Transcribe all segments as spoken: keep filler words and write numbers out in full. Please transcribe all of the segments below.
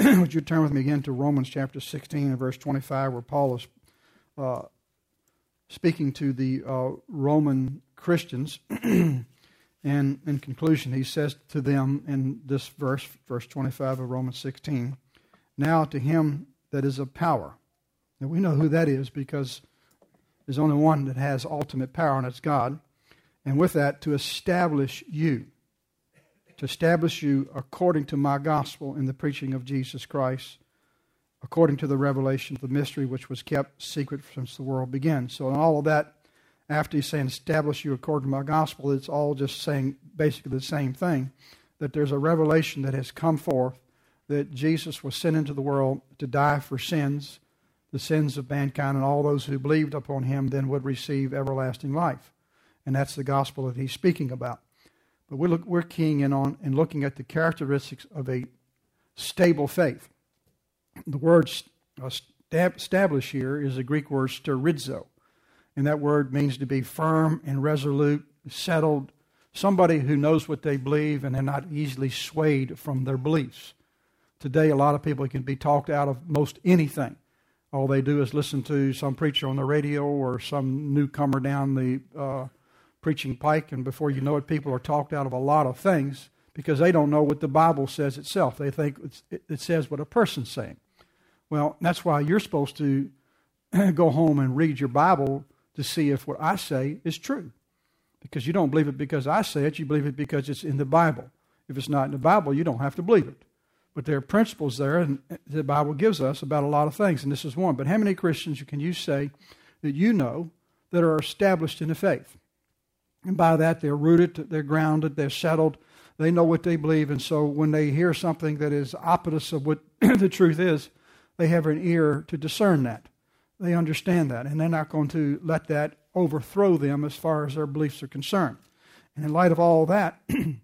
would you turn with me again to Romans chapter sixteen and verse twenty-five, where Paul is uh, speaking to the uh, Roman Christians. And in conclusion, he says to them in this verse, verse twenty-five of Romans sixteen, now to him that is of power. Now we know who that is because there's only one that has ultimate power, and it's God. And with that, to establish you, to establish you according to my gospel in the preaching of Jesus Christ, according to the revelation of the mystery which was kept secret since the world began. So in all of that, after he's saying establish you according to my gospel, it's all just saying basically the same thing, that there's a revelation that has come forth that Jesus was sent into the world to die for sins, the sins of mankind, and all those who believed upon him then would receive everlasting life. And that's the gospel that he's speaking about. But we're, look, we're keying in on and looking at the characteristics of a stable faith. The word establish here is the Greek word sterizo. And that word means to be firm and resolute, settled, somebody who knows what they believe and they're not easily swayed from their beliefs. Today, a lot of people can be talked out of most anything. All they do is listen to some preacher on the radio or some newcomer down the uh, preaching pike, and before you know it, people are talked out of a lot of things because they don't know what the Bible says itself. They think it's, it, it says what a person's saying. Well, that's why you're supposed to go home and read your Bible to see if what I say is true. Because you don't believe it because I say it, you believe it because it's in the Bible. If it's not in the Bible, you don't have to believe it. But there are principles there and the Bible gives us about a lot of things, and this is one. But how many Christians can you say that you know that are established in the faith? And by that, they're rooted, they're grounded, they're settled, they know what they believe, and so when they hear something that is opposite of what the truth is, they have an ear to discern that. They understand that, and they're not going to let that overthrow them as far as their beliefs are concerned. And in light of all that,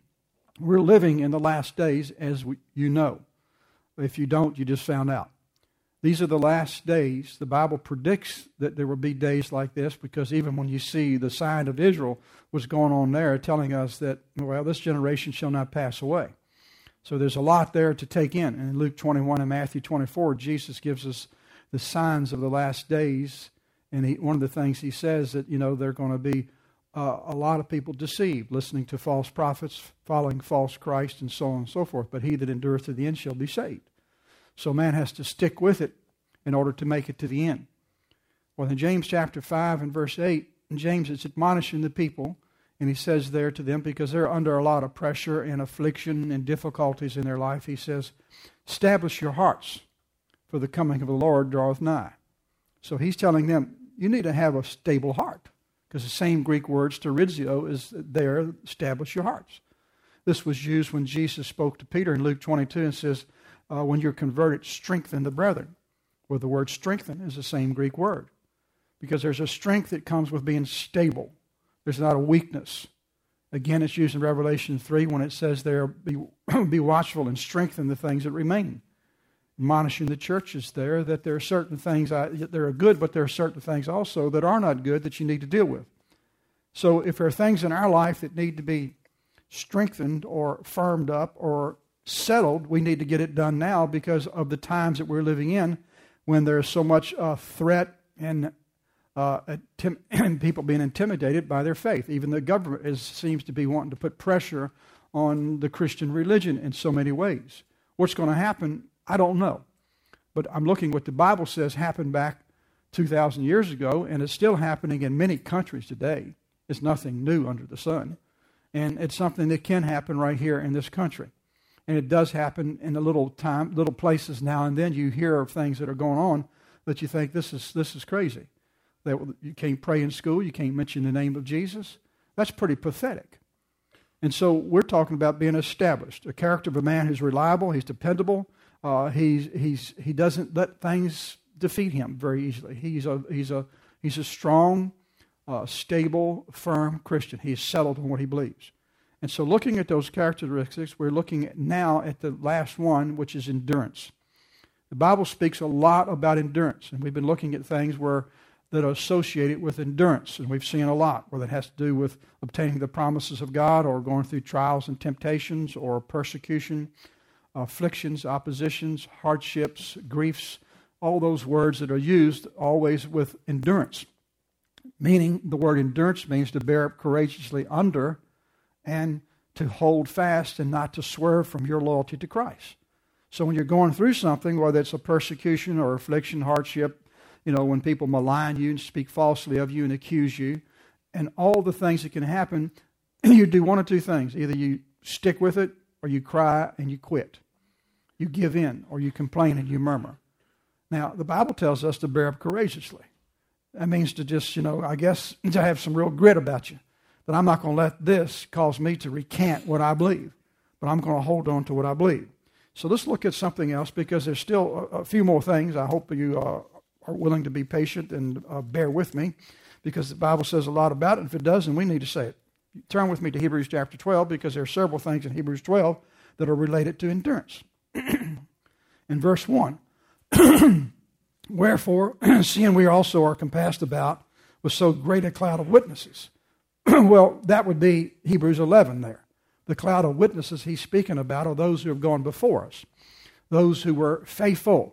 we're living in the last days, as we, you know. If you don't, you just found out. These are the last days. The Bible predicts that there will be days like this because even when you see the sign of Israel, what's going on there, telling us that, well, this generation shall not pass away. So there's a lot there to take in. And in Luke twenty-one and Matthew twenty-four, Jesus gives us the signs of the last days. And he, one of the things he says that, you know, there are going to be uh, a lot of people deceived, listening to false prophets, following false Christ, and so on and so forth. But he that endureth to the end shall be saved. So man has to stick with it in order to make it to the end. Well, in James chapter five and verse eight, James is admonishing the people, and he says there to them, because they're under a lot of pressure and affliction and difficulties in their life, he says, establish your hearts, for the coming of the Lord draweth nigh. So he's telling them, you need to have a stable heart, because the same Greek word, sterizo, is there, establish your hearts. This was used when Jesus spoke to Peter in Luke twenty-two and says, uh, when you're converted, strengthen the brethren. Well, the word strengthen is the same Greek word, because there's a strength that comes with being stable. There's not a weakness. Again, it's used in Revelation three when it says there, be, be watchful and strengthen the things that remain. Admonishing the churches there that there are certain things that are good, but there are certain things also that are not good that you need to deal with. So if there are things in our life that need to be strengthened or firmed up or settled, we need to get it done now because of the times that we're living in, when there's so much uh, threat and uh, intim- people being intimidated by their faith. Even the government is, seems to be wanting to put pressure on the Christian religion in so many ways. What's going to happen, I don't know. But I'm looking what the Bible says happened back two thousand years ago, and it's still happening in many countries today. It's nothing new under the sun. And it's something that can happen right here in this country. And it does happen in a little time, little places now and then. You hear of things that are going on that you think, this is this is crazy. That you can't pray in school, you can't mention the name of Jesus. That's pretty pathetic. And so we're talking about being established. A character of a man who's reliable, he's dependable, uh, he's he's he doesn't let things defeat him very easily. He's a he's a he's a strong, uh, stable, firm Christian. He's settled on what he believes. And so looking at those characteristics, we're looking at now at the last one, which is endurance. The Bible speaks a lot about endurance, and we've been looking at things where that are associated with endurance, and we've seen a lot where that has to do with obtaining the promises of God or going through trials and temptations or persecution, afflictions, oppositions, hardships, griefs, all those words that are used always with endurance. Meaning, the word endurance means to bear up courageously under and to hold fast and not to swerve from your loyalty to Christ. So when you're going through something, whether it's a persecution or affliction, hardship, you know, when people malign you and speak falsely of you and accuse you, and all the things that can happen, you do one of two things. Either you stick with it, or you cry and you quit. You give in, or you complain and you murmur. Now, the Bible tells us to bear up courageously. That means to just, you know, I guess to have some real grit about you. That I'm not going to let this cause me to recant what I believe, but I'm going to hold on to what I believe. So let's look at something else, because there's still a, a few more things. I hope you uh, are willing to be patient and uh, bear with me, because the Bible says a lot about it. And if it doesn't, we need to say it. Turn with me to Hebrews chapter twelve, because there are several things in Hebrews twelve that are related to endurance. In verse one, wherefore, seeing we also are compassed about with so great a cloud of witnesses. Well, that would be Hebrews eleven there. The cloud of witnesses he's speaking about are those who have gone before us, those who were faithful.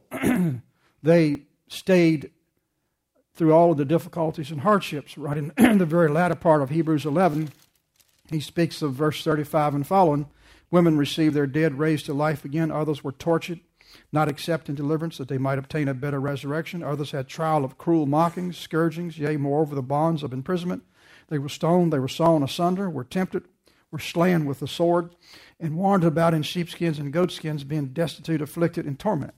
They stayed through all of the difficulties and hardships. Right in, in the very latter part of Hebrews eleven, he speaks of verse thirty-five and following. Women received their dead raised to life again. Others were tortured, not accepting deliverance, that they might obtain a better resurrection. Others had trial of cruel mockings, scourgings, yea, moreover, the bonds of imprisonment. They were stoned, they were sawn asunder, were tempted, were slain with the sword, and wandered about in sheepskins and goatskins, being destitute, afflicted, and tormented.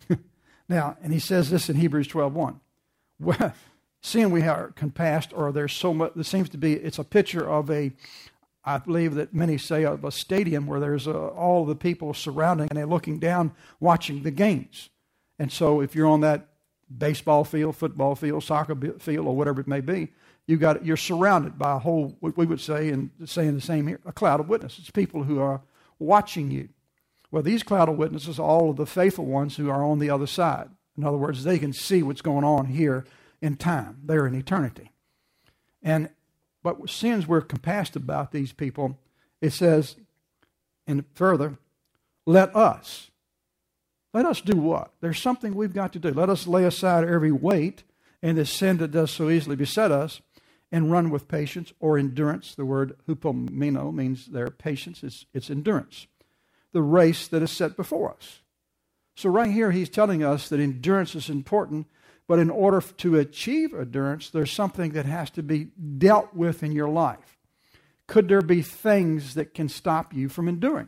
Now, and he says this in Hebrews twelve one. Well, seeing we are compassed, or there's so much, there seems to be, it's a picture of a, I believe that many say of a stadium where there's a, all the people surrounding and they're looking down watching the games. And so if you're on that baseball field, football field, soccer field, or whatever it may be, you got you're surrounded by a whole, what we would say, and saying the same here, a cloud of witnesses, people who are watching you. Well, these cloud of witnesses are all of the faithful ones who are on the other side. In other words, they can see what's going on here in time. They're in eternity. And but since we're compassed about these people, it says, and further, let us. Let us do what? There's something we've got to do. Let us lay aside every weight and the sin that does so easily beset us, and run with patience or endurance. The word hupomeno means their patience. It's, it's endurance. The race that is set before us. So right here he's telling us that endurance is important, but in order to achieve endurance, there's something that has to be dealt with in your life. Could there be things that can stop you from enduring?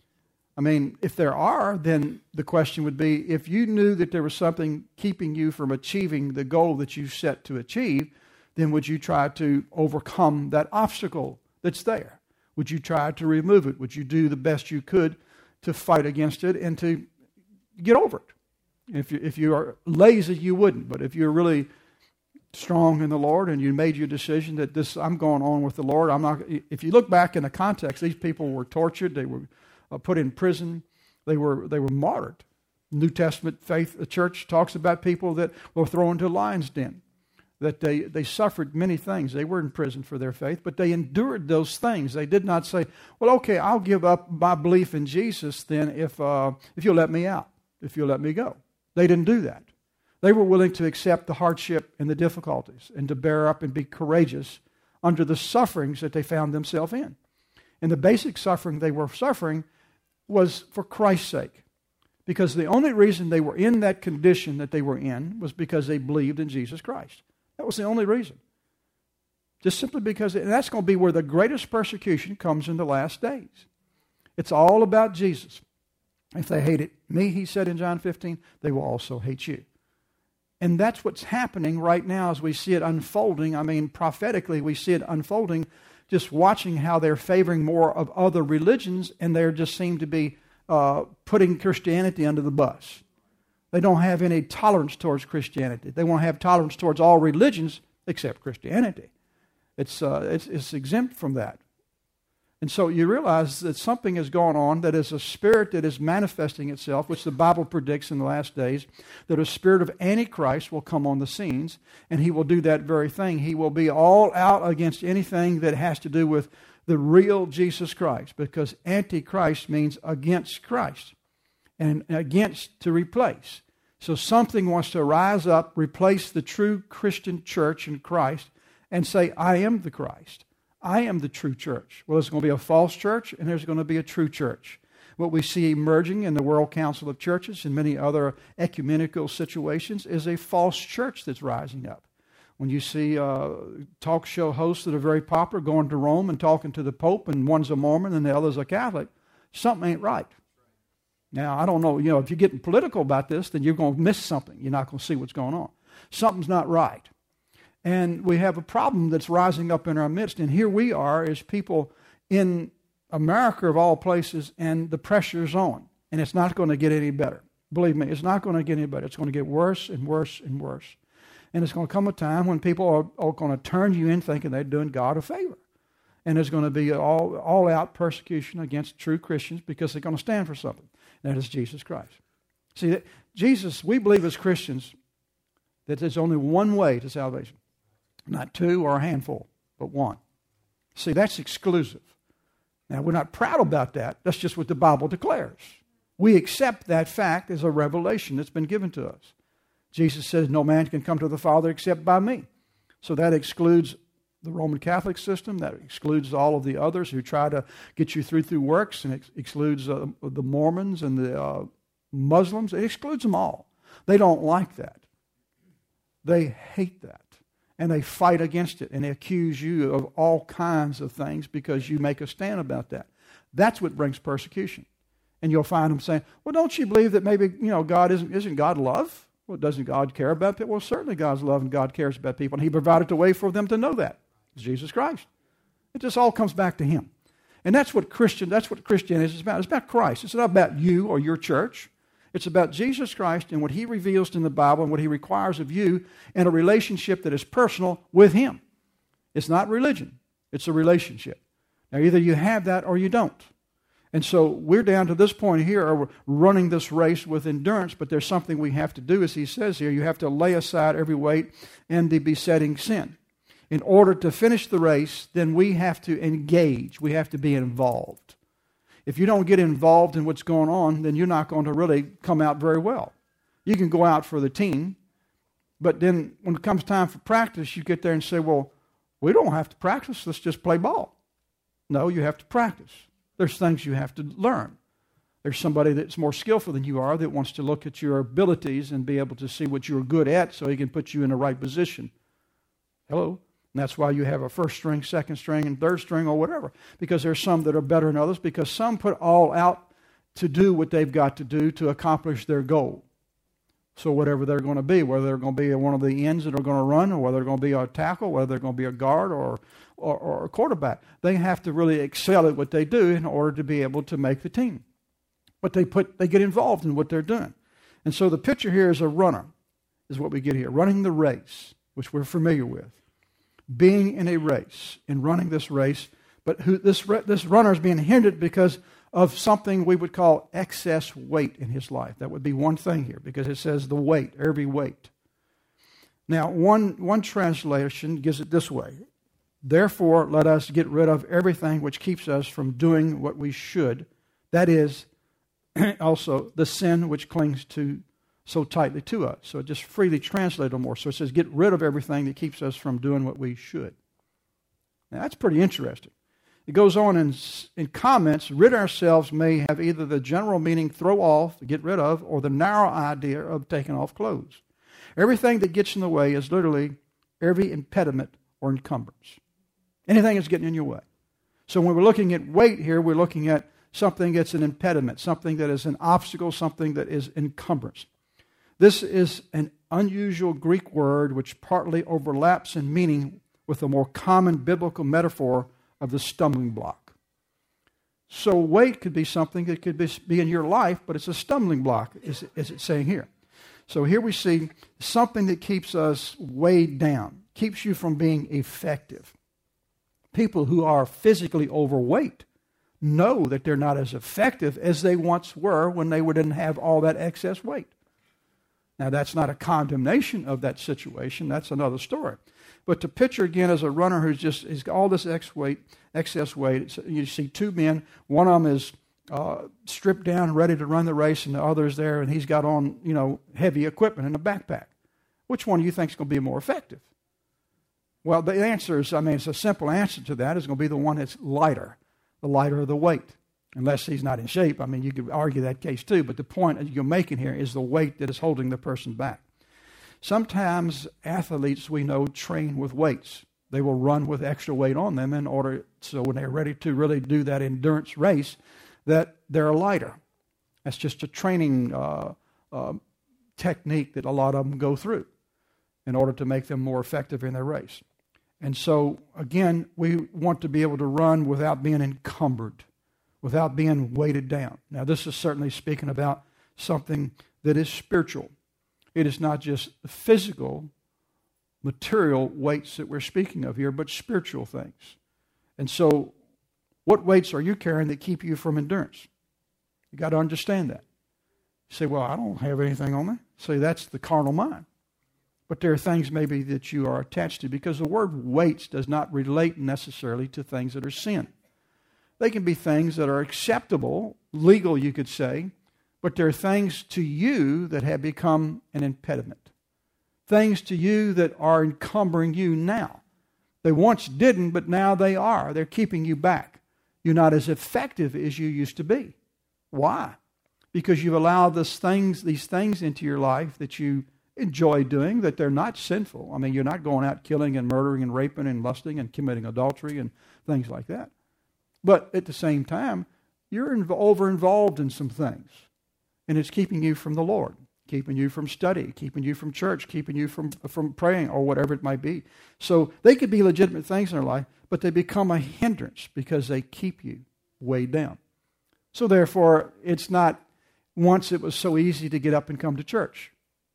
I mean, if there are, then the question would be, if you knew that there was something keeping you from achieving the goal that you set to achieve, then would you try to overcome that obstacle that's there? Would you try to remove it? Would you do the best you could to fight against it and to get over it? If you, if you are lazy, you wouldn't. But if you're really strong in the Lord and you made your decision that this, I'm going on with the Lord, I'm not. If you look back in the context, these people were tortured. They were uh, put in prison. They were they were martyred. New Testament faith, the church talks about people that were thrown into a lion's den. That they, they suffered many things. They were in prison for their faith, but they endured those things. They did not say, well, okay, I'll give up my belief in Jesus then if uh, if you'll let me out, if you'll let me go. They didn't do that. They were willing to accept the hardship and the difficulties and to bear up and be courageous under the sufferings that they found themselves in. And the basic suffering they were suffering was for Christ's sake. Because the only reason they were in that condition that they were in was because they believed in Jesus Christ. That was the only reason. Just simply because, and that's going to be where the greatest persecution comes in the last days. It's all about Jesus. If they hated me, he said in John fifteen, they will also hate you. And that's what's happening right now as we see it unfolding. I mean, prophetically, we see it unfolding, just watching how they're favoring more of other religions, and they just seem to be uh, putting Christianity under the bus. They don't have any tolerance towards Christianity. They won't have tolerance towards all religions except Christianity. It's, uh, it's, it's exempt from that. And so you realize that something is going on, that is a spirit that is manifesting itself, which the Bible predicts in the last days, that a spirit of Antichrist will come on the scenes, and he will do that very thing. He will be all out against anything that has to do with the real Jesus Christ, because Antichrist means against Christ. and against to replace. So something wants to rise up, replace the true Christian church in Christ, and say, I am the Christ. I am the true church. Well, there's going to be a false church, and there's going to be a true church. What we see emerging in the World Council of Churches and many other ecumenical situations is a false church that's rising up. When you see uh, talk show hosts that are very popular going to Rome and talking to the Pope, and one's a Mormon and the other's a Catholic, something ain't right. Now, I don't know, you know, if you're getting political about this, then you're going to miss something. You're not going to see what's going on. Something's not right. And we have a problem that's rising up in our midst. And here we are as people in America of all places, and the pressure's on. And it's not going to get any better. Believe me, it's not going to get any better. It's going to get worse and worse and worse. And it's going to come a time when people are, are going to turn you in thinking they're doing God a favor. And there's going to be all, all-out persecution against true Christians because they're going to stand for something. That is Jesus Christ. See, that Jesus, we believe as Christians that there's only one way to salvation. Not two or a handful, but one. See, that's exclusive. Now, we're not proud about that. That's just what the Bible declares. We accept that fact as a revelation that's been given to us. Jesus says, no man can come to the Father except by me. So that excludes the Roman Catholic system. That excludes all of the others who try to get you through through works, and it excludes uh, the Mormons and the uh, Muslims. It excludes them all. They don't like that. They hate that. And they fight against it, and they accuse you of all kinds of things because you make a stand about that. That's what brings persecution. And you'll find them saying, well, don't you believe that maybe, you know, God isn't, isn't God love? Well, doesn't God care about people? Well, certainly God's love and God cares about people, and He provided a way for them to know that. It's Jesus Christ. It just all comes back to Him. And that's what Christian, that's what Christianity is about. It's about Christ. It's not about you or your church. It's about Jesus Christ and what He reveals in the Bible and what He requires of you in a relationship that is personal with Him. It's not religion. It's a relationship. Now, either you have that or you don't. And so we're down to this point here, we're running this race with endurance, but there's something we have to do, as he says here. You have to lay aside every weight and the besetting sin. In order to finish the race, then we have to engage. We have to be involved. If you don't get involved in what's going on, then you're not going to really come out very well. You can go out for the team, but then when it comes time for practice, you get there and say, well, we don't have to practice. Let's just play ball. No, you have to practice. There's things you have to learn. There's somebody that's more skillful than you are that wants to look at your abilities and be able to see what you're good at so he can put you in the right position. Hello? And that's why you have a first string, second string, and third string or whatever. Because there's some that are better than others because some put all out to do what they've got to do to accomplish their goal. So whatever they're going to be, whether they're going to be one of the ends that are going to run, or whether they're going to be a tackle, whether they're going to be a guard or, or, or a quarterback, they have to really excel at what they do in order to be able to make the team. But they put they get involved in what they're doing. And so the picture here is a runner, is what we get here. Running the race, which we're familiar with. Being in a race and running this race, but who this this runner is being hindered because of something we would call excess weight in his life. That would be one thing here, because it says the weight, every weight. Now, one, one translation gives it this way. Therefore, let us get rid of everything which keeps us from doing what we should. That is, also the sin which clings to so tightly to us. So it just freely translated more. So it says, get rid of everything that keeps us from doing what we should. Now, that's pretty interesting. It goes on in, in comments, rid ourselves may have either the general meaning throw off, get rid of, or the narrow idea of taking off clothes. Everything that gets in the way is literally every impediment or encumbrance. Anything that's getting in your way. So when we're looking at weight here, we're looking at something that's an impediment, something that is an obstacle, something that is encumbrance. This is an unusual Greek word which partly overlaps in meaning with a more common biblical metaphor of the stumbling block. So weight could be something that could be, be in your life, but it's a stumbling block, is, is it saying here. So here we see something that keeps us weighed down, keeps you from being effective. People who are physically overweight know that they're not as effective as they once were when they didn't have all that excess weight. Now, that's not a condemnation of that situation. That's another story. But to picture again as a runner who's just has all this excess weight, excess weight. You see two men. One of them is uh, stripped down, ready to run the race, and the other's there, and he's got on, you know, heavy equipment in a backpack. Which one do you think is going to be more effective? Well, the answer is, I mean, it's a simple answer to that. It's going to be the one that's lighter, the lighter of the weight. Unless he's not in shape. I mean, you could argue that case too, but the point that you're making here is the weight that is holding the person back. Sometimes athletes, we know, train with weights. They will run with extra weight on them in order, so when they're ready to really do that endurance race, that they're lighter. That's just a training uh, uh, technique that a lot of them go through in order to make them more effective in their race. And so, again, we want to be able to run without being encumbered, without being weighted down. Now, this is certainly speaking about something that is spiritual. It is not just physical, material weights that we're speaking of here, but spiritual things. And so, what weights are you carrying that keep you from endurance? You got to understand that. You say, well, I don't have anything on me. See, that's the carnal mind. But there are things maybe that you are attached to, because the word weights does not relate necessarily to things that are sin. They can be things that are acceptable, legal you could say, but there are things to you that have become an impediment. Things to you that are encumbering you now. They once didn't, but now they are. They're keeping you back. You're not as effective as you used to be. Why? Because you've allowed this things, these things into your life that you enjoy doing, that they're not sinful. I mean, you're not going out killing and murdering and raping and lusting and committing adultery and things like that. But at the same time, you're over-involved in some things. And it's keeping you from the Lord, keeping you from study, keeping you from church, keeping you from, from praying, or whatever it might be. So they could be legitimate things in our life, but they become a hindrance because they keep you weighed down. So therefore, it's not, once it was so easy to get up and come to church.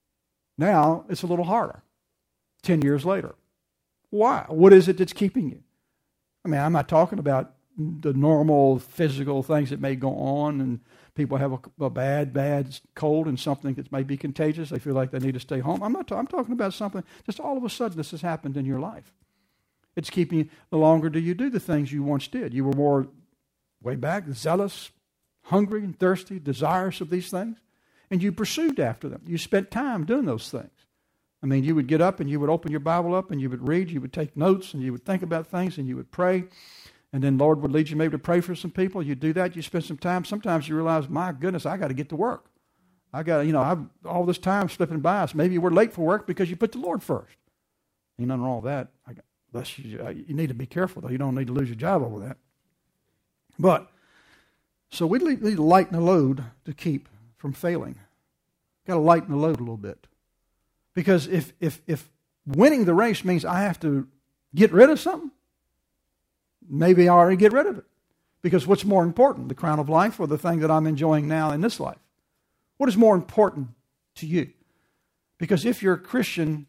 Now it's a little harder, ten years later. Why? What is it that's keeping you? I mean, I'm not talking about the normal physical things that may go on, and people have a, a bad, bad cold and something that may be contagious. They feel like they need to stay home. I'm not. Ta- I'm talking about something. Just all of a sudden, this has happened in your life. It's keeping you. The longer do you do the things you once did? You were more way back, zealous, hungry and thirsty, desirous of these things, and you pursued after them. You spent time doing those things. I mean, you would get up and you would open your Bible up and you would read. You would take notes and you would think about things and you would pray. And then Lord would lead you maybe to pray for some people. You do that. You spend some time. Sometimes you realize, my goodness, I got to get to work. I got to, you know, I've all this time slipping by us. Maybe you were late for work because you put the Lord first. Ain't nothing wrong with that. I got, unless you, you need to be careful, though. You don't need to lose your job over that. But, so we need to lighten the load to keep from failing. Got to lighten the load a little bit. Because if if if winning the race means I have to get rid of something, maybe I already get rid of it. Because what's more important, the crown of life or the thing that I'm enjoying now in this life? What is more important to you? Because if you're a Christian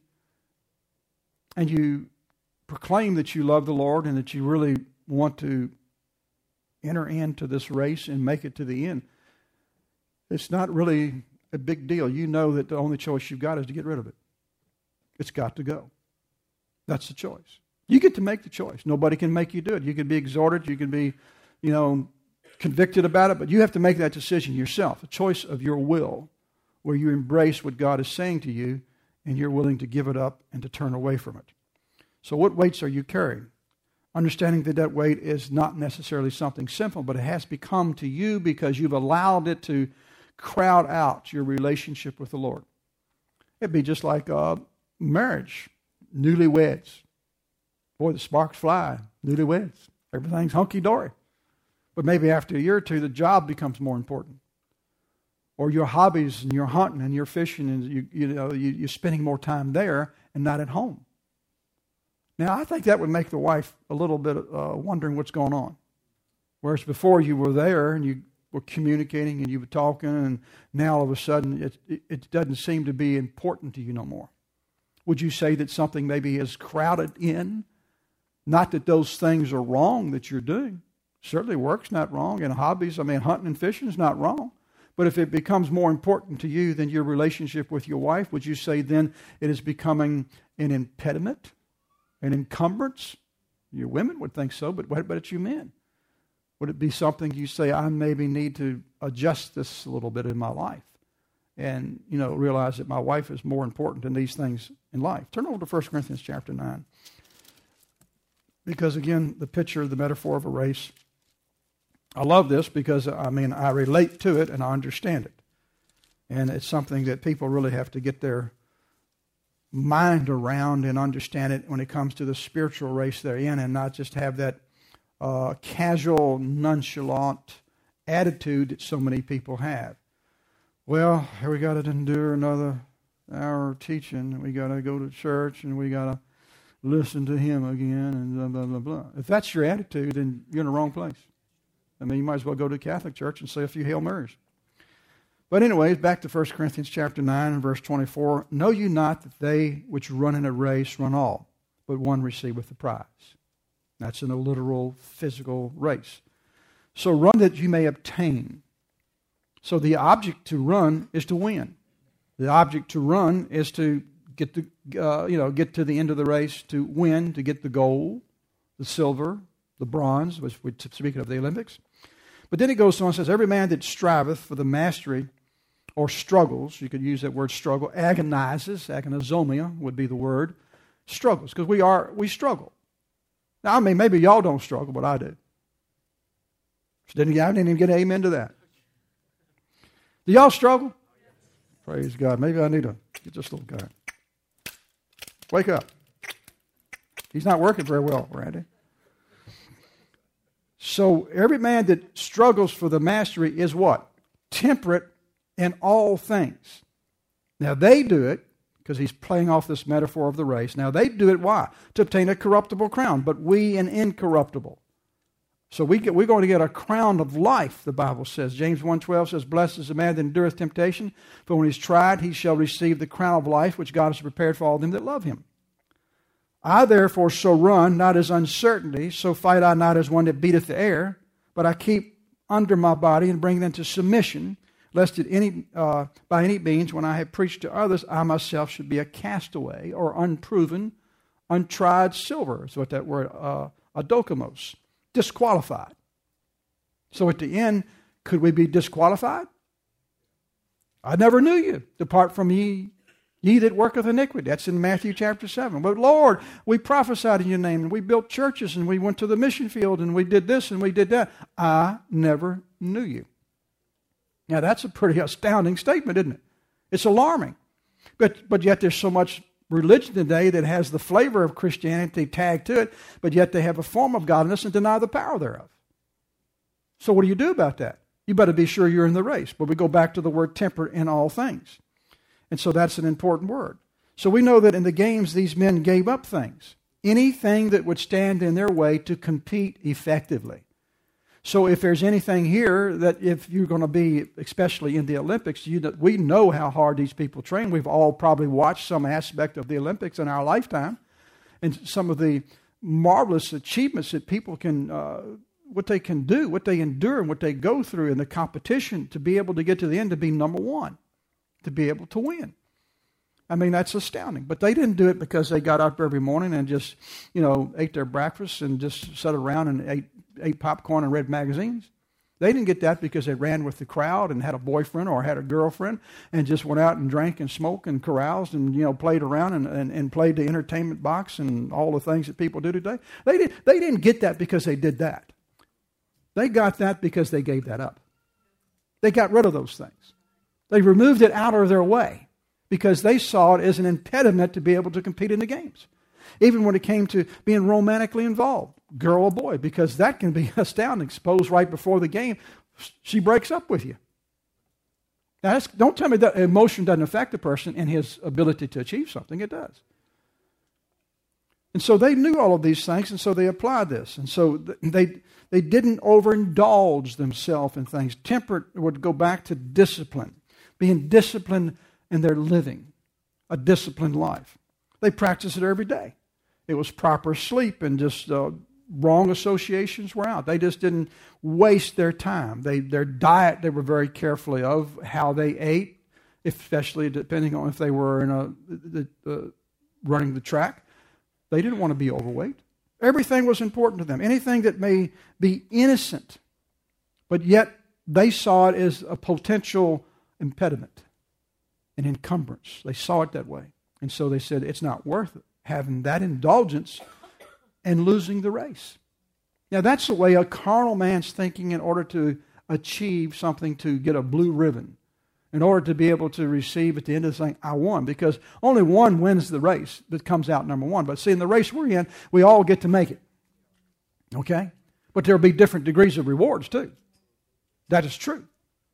and you proclaim that you love the Lord and that you really want to enter into this race and make it to the end, it's not really a big deal. You know that the only choice you've got is to get rid of it. It's got to go. That's the choice. You get to make the choice. Nobody can make you do it. You can be exhorted. You can be, you know, convicted about it, but you have to make that decision yourself, a choice of your will, where you embrace what God is saying to you and you're willing to give it up and to turn away from it. So what weights are you carrying? Understanding that that weight is not necessarily something simple, but it has become to you because you've allowed it to crowd out your relationship with the Lord. It'd be just like uh, marriage, newlyweds. Boy, the sparks fly, newlyweds. Everything's hunky-dory. But maybe after a year or two, the job becomes more important. Or your hobbies and your hunting and your fishing, and you, you know, you, you're spending more time there and not at home. Now, I think that would make the wife a little bit uh, wondering what's going on. Whereas before you were there and you were communicating and you were talking, and now all of a sudden it, it, it doesn't seem to be important to you no more. Would you say that something maybe is crowded in? Not that those things are wrong that you're doing. Certainly work's not wrong, and hobbies, I mean, hunting and fishing is not wrong. But if it becomes more important to you than your relationship with your wife, would you say then it is becoming an impediment, an encumbrance? Your women would think so, but what about you men? Would it be something you say, I maybe need to adjust this a little bit in my life and, you know, realize that my wife is more important than these things in life? Turn over to First Corinthians chapter nine. Because, again, the picture, the metaphor of a race, I love this because, I mean, I relate to it and I understand it. And it's something that people really have to get their mind around and understand it when it comes to the spiritual race they're in, and not just have that uh, casual, nonchalant attitude that so many people have. Well, we got to endure another hour of teaching. We got to go to church, and we got to listen to him again, and blah, blah, blah, blah. If that's your attitude, then you're in the wrong place. I mean, you might as well go to a Catholic church and say a few Hail Marys. But anyways, back to First Corinthians chapter nine and verse twenty-four. Know you not that they which run in a race run all, but one receiveth the prize. That's in a literal, physical race. So run that you may obtain. So the object to run is to win. The object to run is to get the uh, you know get to the end of the race, to win, to get the gold, the silver, the bronze, which we're speaking of the Olympics. But then it goes on and says, every man that striveth for the mastery or struggles, you could use that word struggle, agonizes, agonizomia would be the word, struggles, because we are, we struggle. Now, I mean, maybe y'all don't struggle, but I do. Didn't, I didn't even get an amen to that. Do y'all struggle? Praise God. Maybe I need to get this little guy. Wake up. He's not working very well, Randy. So every man that struggles for the mastery is what? Temperate in all things. Now they do it, because he's playing off this metaphor of the race. Now they do it, why? To obtain a corruptible crown, but we an incorruptible. So we get, we're going to get a crown of life, the Bible says. James one twelve says, blessed is the man that endureth temptation, for when he's tried, he shall receive the crown of life, which God has prepared for all them that love him. I therefore so run, not as uncertainty, so fight I not as one that beateth the air, but I keep under my body and bring them to submission, lest at any uh, by any means, when I have preached to others, I myself should be a castaway or unproven, untried silver. Is what that word, uh, adokamos, disqualified. So at the end, could we be disqualified? I never knew you. Depart from ye, ye that worketh iniquity. That's in Matthew chapter seven. But Lord, we prophesied in your name, and we built churches, and we went to the mission field, and we did this, and we did that. I never knew you. Now that's a pretty astounding statement, isn't it? It's alarming. But but yet there's so much religion today that has the flavor of Christianity tagged to it, but yet they have a form of godliness and deny the power thereof. So what do you do about that? You better be sure you're in the race. But we go back to the word temperate in all things. And so that's an important word. So we know that in the games, these men gave up things. Anything that would stand in their way to compete effectively. So if there's anything here that if you're going to be, especially in the Olympics, you, we know how hard these people train. We've all probably watched some aspect of the Olympics in our lifetime. And some of the marvelous achievements that people can, uh, what they can do, what they endure, and what they go through in the competition to be able to get to the end, to be number one. To be able to win. I mean, that's astounding. But they didn't do it because they got up every morning and just, you know, ate their breakfast and just sat around and ate, ate popcorn and read magazines. They didn't get that because they ran with the crowd and had a boyfriend or had a girlfriend and just went out and drank and smoked and caroused and, you know, played around and, and, and played the entertainment box and all the things that people do today. They, did, they didn't get that because they did that. They got that because they gave that up. They got rid of those things. They removed it out of their way because they saw it as an impediment to be able to compete in the games. Even when it came to being romantically involved, girl or boy, because that can be astounding. Suppose right before the game, she breaks up with you. Now, that's, don't tell me that emotion doesn't affect a person and his ability to achieve something. It does. And so they knew all of these things, and so they applied this. And so they they didn't overindulge themselves in things. Temperate would go back to discipline. Being disciplined in their living, a disciplined life. They practiced it every day. It was proper sleep and just uh, wrong associations were out. They just didn't waste their time. They Their diet, they were very carefully of how they ate, especially depending on if they were in a the, uh, running the track. They didn't want to be overweight. Everything was important to them. Anything that may be innocent But yet they saw it as a potential impediment, an encumbrance. They saw it that way. And so they said, it's not worth it, having that indulgence and losing the race. Now that's the way a carnal man's thinking in order to achieve something, to get a blue ribbon, in order to be able to receive at the end of the thing, I won. Because only one wins the race that comes out number one. But see, in the race we're in, we all get to make it. Okay? But there will be different degrees of rewards too. That is true.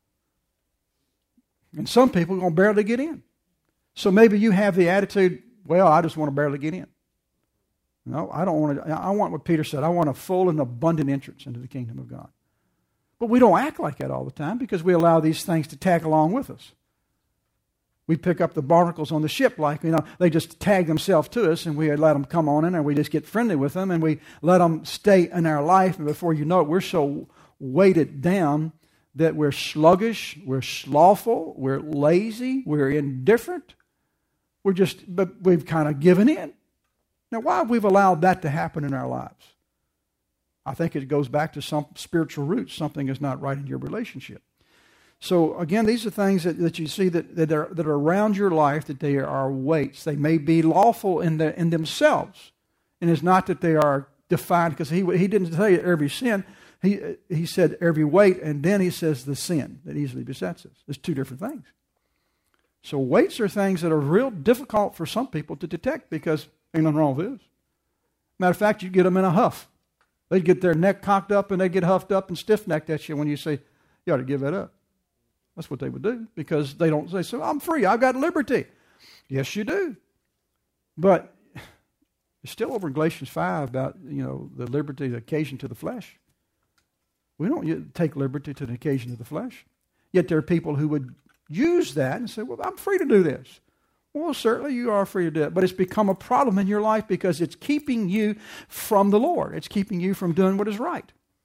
And some people are going to barely get in. So maybe you have the attitude, well, I just want to barely get in. No, I don't want to. I want what Peter said. I want a full and abundant entrance into the kingdom of God. But we don't act like that all the time because we allow these things to tag along with us. We pick up the barnacles on the ship like, you know, they just tag themselves to us and we let them come on in and we just get friendly with them and we let them stay in our life. And before you know it, we're so weighted down that we're sluggish, we're slothful, we're lazy, we're indifferent. We're just, but we've kind of given in. Now, why have we allowed that to happen in our lives? I think it goes back to some spiritual roots. Something is not right in your relationship. So, again, these are things that, that you see that, that, are, that are around your life, that they are weights. They may be lawful in, the, in themselves. And it's not that they are defined, because he, he didn't tell you every sin. He, he said every weight, and then he says the sin that easily besets us. There's two different things. So weights are things that are real difficult for some people to detect because ain't nothing wrong with this. Matter of fact, you get them in a huff. They'd get their neck cocked up and they'd get huffed up and stiff-necked at you when you say, you ought to give that up. That's what they would do because they don't say, so I'm free, I've got liberty. Yes, you do. But it's still over in Galatians five about, you know, the liberty, the occasion to the flesh. We don't take liberty to the occasion of the flesh. Yet there are people who would use that and say, well, I'm free to do this. Well, certainly you are free to do it, but it's become a problem in your life because it's keeping you from the Lord. It's keeping you from doing what is right.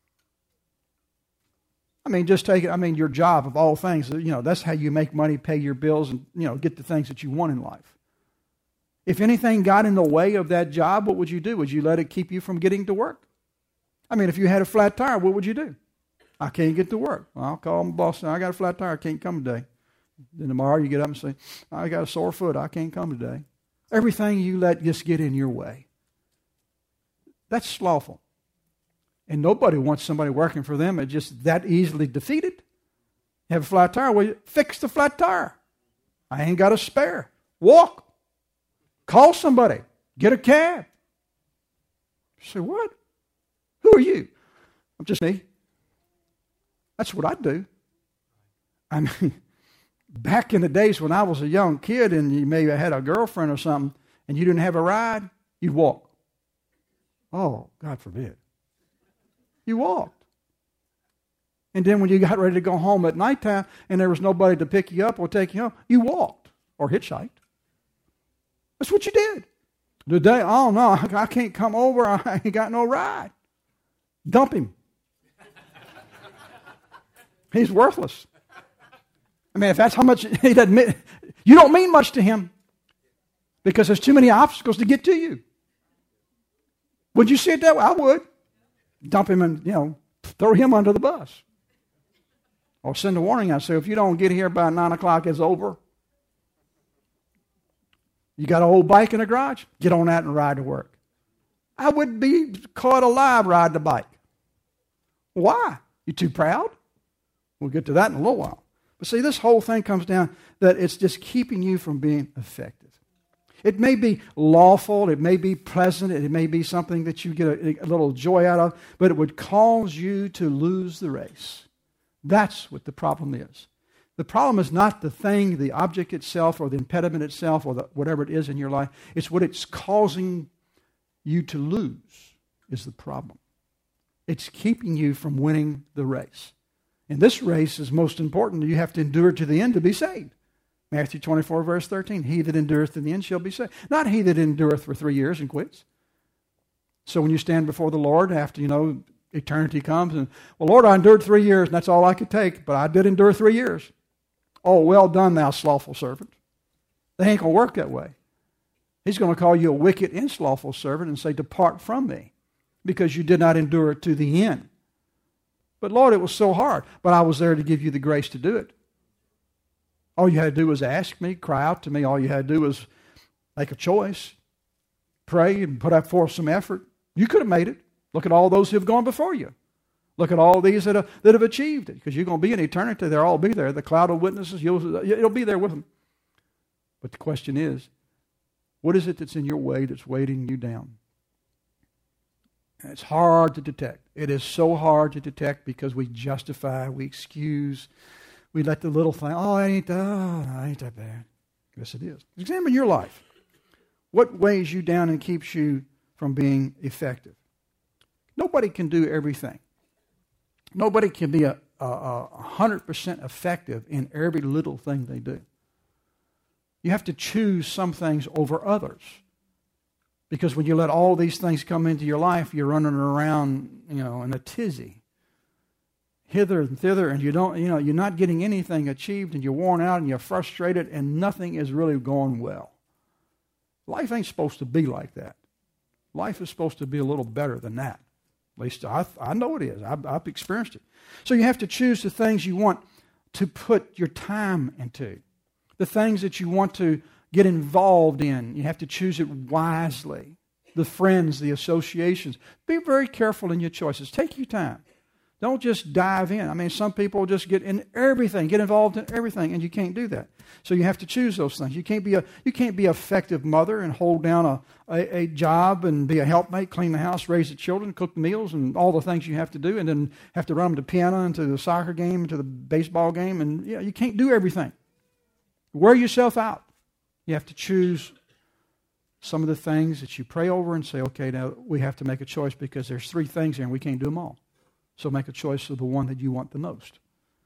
I mean, just take it, I mean, your job of all things, you know, that's how you make money, pay your bills, and, you know, get the things that you want in life. If anything got in the way of that job, what would you do? Would you let it keep you from getting to work? I mean, if you had a flat tire, what would you do? I can't get to work. Well, I'll call my boss and say, I got a flat tire, I can't come today. Then tomorrow you get up and say, I got a sore foot, I can't come today. Everything you let just get in your way. That's slothful. And nobody wants somebody working for them that's just that easily defeated. You have a flat tire, well, fix the flat tire. I ain't got a spare. Walk. Call somebody. Get a cab. You say, what? Who are you? I'm just me. That's what I do. I mean, back in the days when I was a young kid and you maybe had a girlfriend or something and you didn't have a ride, you'd walk. Oh, God forbid. You walked. And then when you got ready to go home at nighttime and there was nobody to pick you up or take you home, you walked or hitchhiked. That's what you did. Today, oh no, I can't come over. I ain't got no ride. Dump him. He's worthless. I mean, if that's how much he doesn't mean, you don't mean much to him because there's too many obstacles to get to you. Would you see it that way? I would. Dump him and, you know, throw him under the bus. Or send a warning out. Say, if you don't get here by nine o'clock, it's over. You got an old bike in the garage? Get on that and ride to work. I would be caught alive riding a bike. Why? You too proud? We'll get to that in a little while. But see, this whole thing comes down that it's just keeping you from being effective. It may be lawful, it may be pleasant, it may be something that you get a, a little joy out of, but it would cause you to lose the race. That's what the problem is. The problem is not the thing, the object itself, or the impediment itself, or the, whatever it is in your life. It's what it's causing you to lose is the problem. It's keeping you from winning the race. And this race is most important. You have to endure to the end to be saved. Matthew twenty-four, verse thirteen. He that endureth to the end shall be saved. Not he that endureth for three years and quits. So when you stand before the Lord after, you know, eternity comes and, well, Lord, I endured three years and that's all I could take, but I did endure three years. Oh, well done, thou slothful servant. They ain't going to work that way. He's going to call you a wicked and slothful servant and say, depart from me, because you did not endure to the end. But Lord, it was so hard. But I was there to give you the grace to do it. All you had to do was ask me, cry out to me. All you had to do was make a choice, pray, and put up forth some effort. You could have made it. Look at all those who have gone before you. Look at all these that have, that have achieved it. Because you're going to be in eternity. They'll all be there. The cloud of witnesses, you'll, it'll be there with them. But the question is, what is it that's in your way that's weighting you down? And it's hard to detect. It is so hard to detect because we justify, we excuse, we let the little thing, oh, it ain't, oh, no, it ain't that bad. Yes, it is. Examine your life. What weighs you down and keeps you from being effective? Nobody can do everything. Nobody can be a, a, a one hundred percent effective in every little thing they do. You have to choose some things over others. Because when you let all these things come into your life, you're running around, you know, in a tizzy. Hither and thither, and you don't, you know, you're not getting anything achieved, and you're worn out, and you're frustrated, and nothing is really going well. Life ain't supposed to be like that. Life is supposed to be a little better than that. At least I, I know it is. I've, I've experienced it. So you have to choose the things you want to put your time into. The things that you want to get involved in. You have to choose it wisely. The friends, the associations. Be very careful in your choices. Take your time. Don't just dive in. I mean, some people just get in everything, get involved in everything, and you can't do that. So you have to choose those things. You can't be a you can't be an effective mother and hold down a, a, a job and be a helpmate, clean the house, raise the children, cook the meals, and all the things you have to do, and then have to run them to piano and to the soccer game and to the baseball game, and you know, you can't do everything. Wear yourself out. You have to choose some of the things that you pray over and say, okay, now we have to make a choice because there's three things here and we can't do them all. So make a choice of the one that you want the most.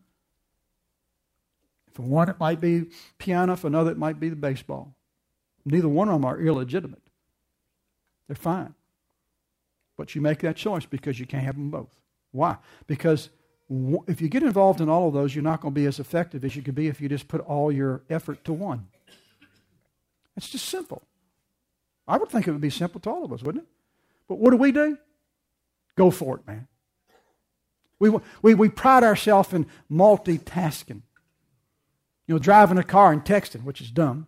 For one, it might be piano. For another, it might be the baseball. Neither one of them are illegitimate. They're fine. But you make that choice because you can't have them both. Why? Because if you get involved in all of those, you're not going to be as effective as you could be if you just put all your effort to one. It's just simple. I would think it would be simple to all of us, wouldn't it? But what do we do? Go for it, man. We, we, we pride ourselves in multitasking. You know, driving a car and texting, which is dumb.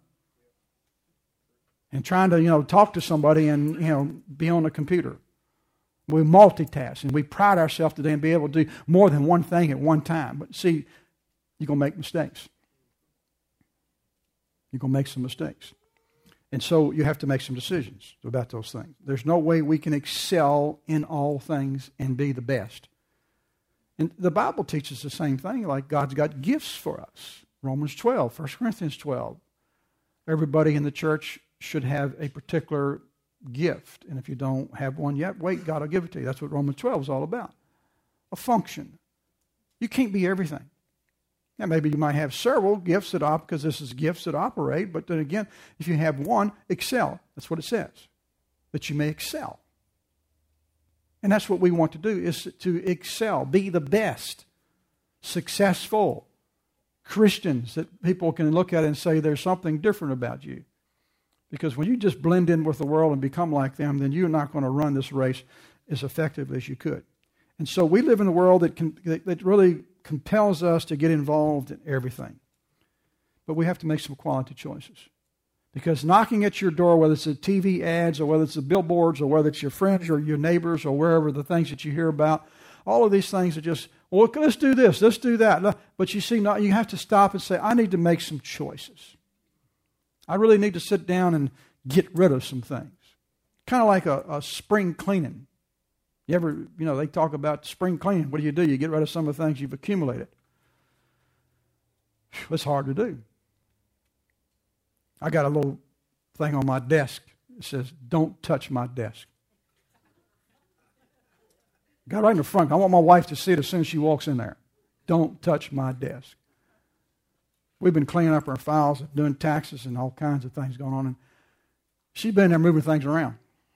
And trying to, you know, talk to somebody and, you know, be on the computer. We multitask, and we pride ourselves today in being able to do more than one thing at one time. But see, you're going to make mistakes. You're going to make some mistakes. And so you have to make some decisions about those things. There's no way we can excel in all things and be the best. And the Bible teaches the same thing, like God's got gifts for us. Romans twelve, First Corinthians twelve. Everybody in the church should have a particular gift. And if you don't have one yet, wait, God will give it to you. That's what Romans twelve is all about. A function. You can't be everything. Now, maybe you might have several gifts that operate, because this is gifts that operate, but then again, if you have one, excel. That's what it says. That you may excel. And that's what we want to do, is to excel, be the best, successful Christians that people can look at and say there's something different about you. Because when you just blend in with the world and become like them, then you're not going to run this race as effectively as you could. And so we live in a world that, can, that really compels us to get involved in everything. But we have to make some quality choices. Because knocking at your door, whether it's the T V ads or whether it's the billboards or whether it's your friends or your neighbors or wherever, the things that you hear about, all of these things are just, well, let's do this, let's do that. But you see, you have to stop and say, I need to make some choices. I really need to sit down and get rid of some things. Kind of like a, a spring cleaning. You ever, you know, they talk about spring cleaning. What do you do? You get rid of some of the things you've accumulated. It's hard to do. I got a little thing on my desk that says, don't touch my desk. Got right in the front. I want my wife to see it as soon as she walks in there. Don't touch my desk. We've been cleaning up our files, doing taxes and all kinds of things going on. And she's been there moving things around.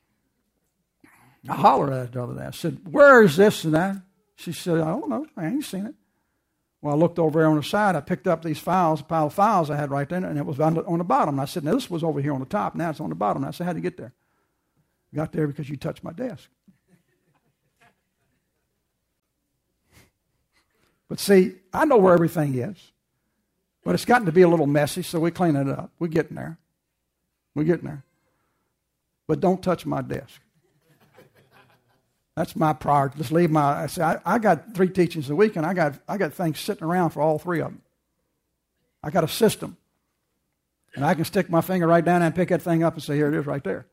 I hollered at her the other day. I said, where is this and that? She said, I don't know. I ain't seen it. Well, I looked over there on the side. I picked up these files, a pile of files I had right there, and it was on the, on the bottom. And I said, now this was over here on the top. Now it's on the bottom. And I said, how'd you get there? I got there because you touched my desk. But see, I know where everything is. But it's gotten to be a little messy, so we clean it up. We're getting there. We're getting there. But don't touch my desk. That's my priority. Just leave my, I say, I, I got three teachings a week, and I got I got things sitting around for all three of them. I got a system. And I can stick my finger right down and pick that thing up and say, here it is right there.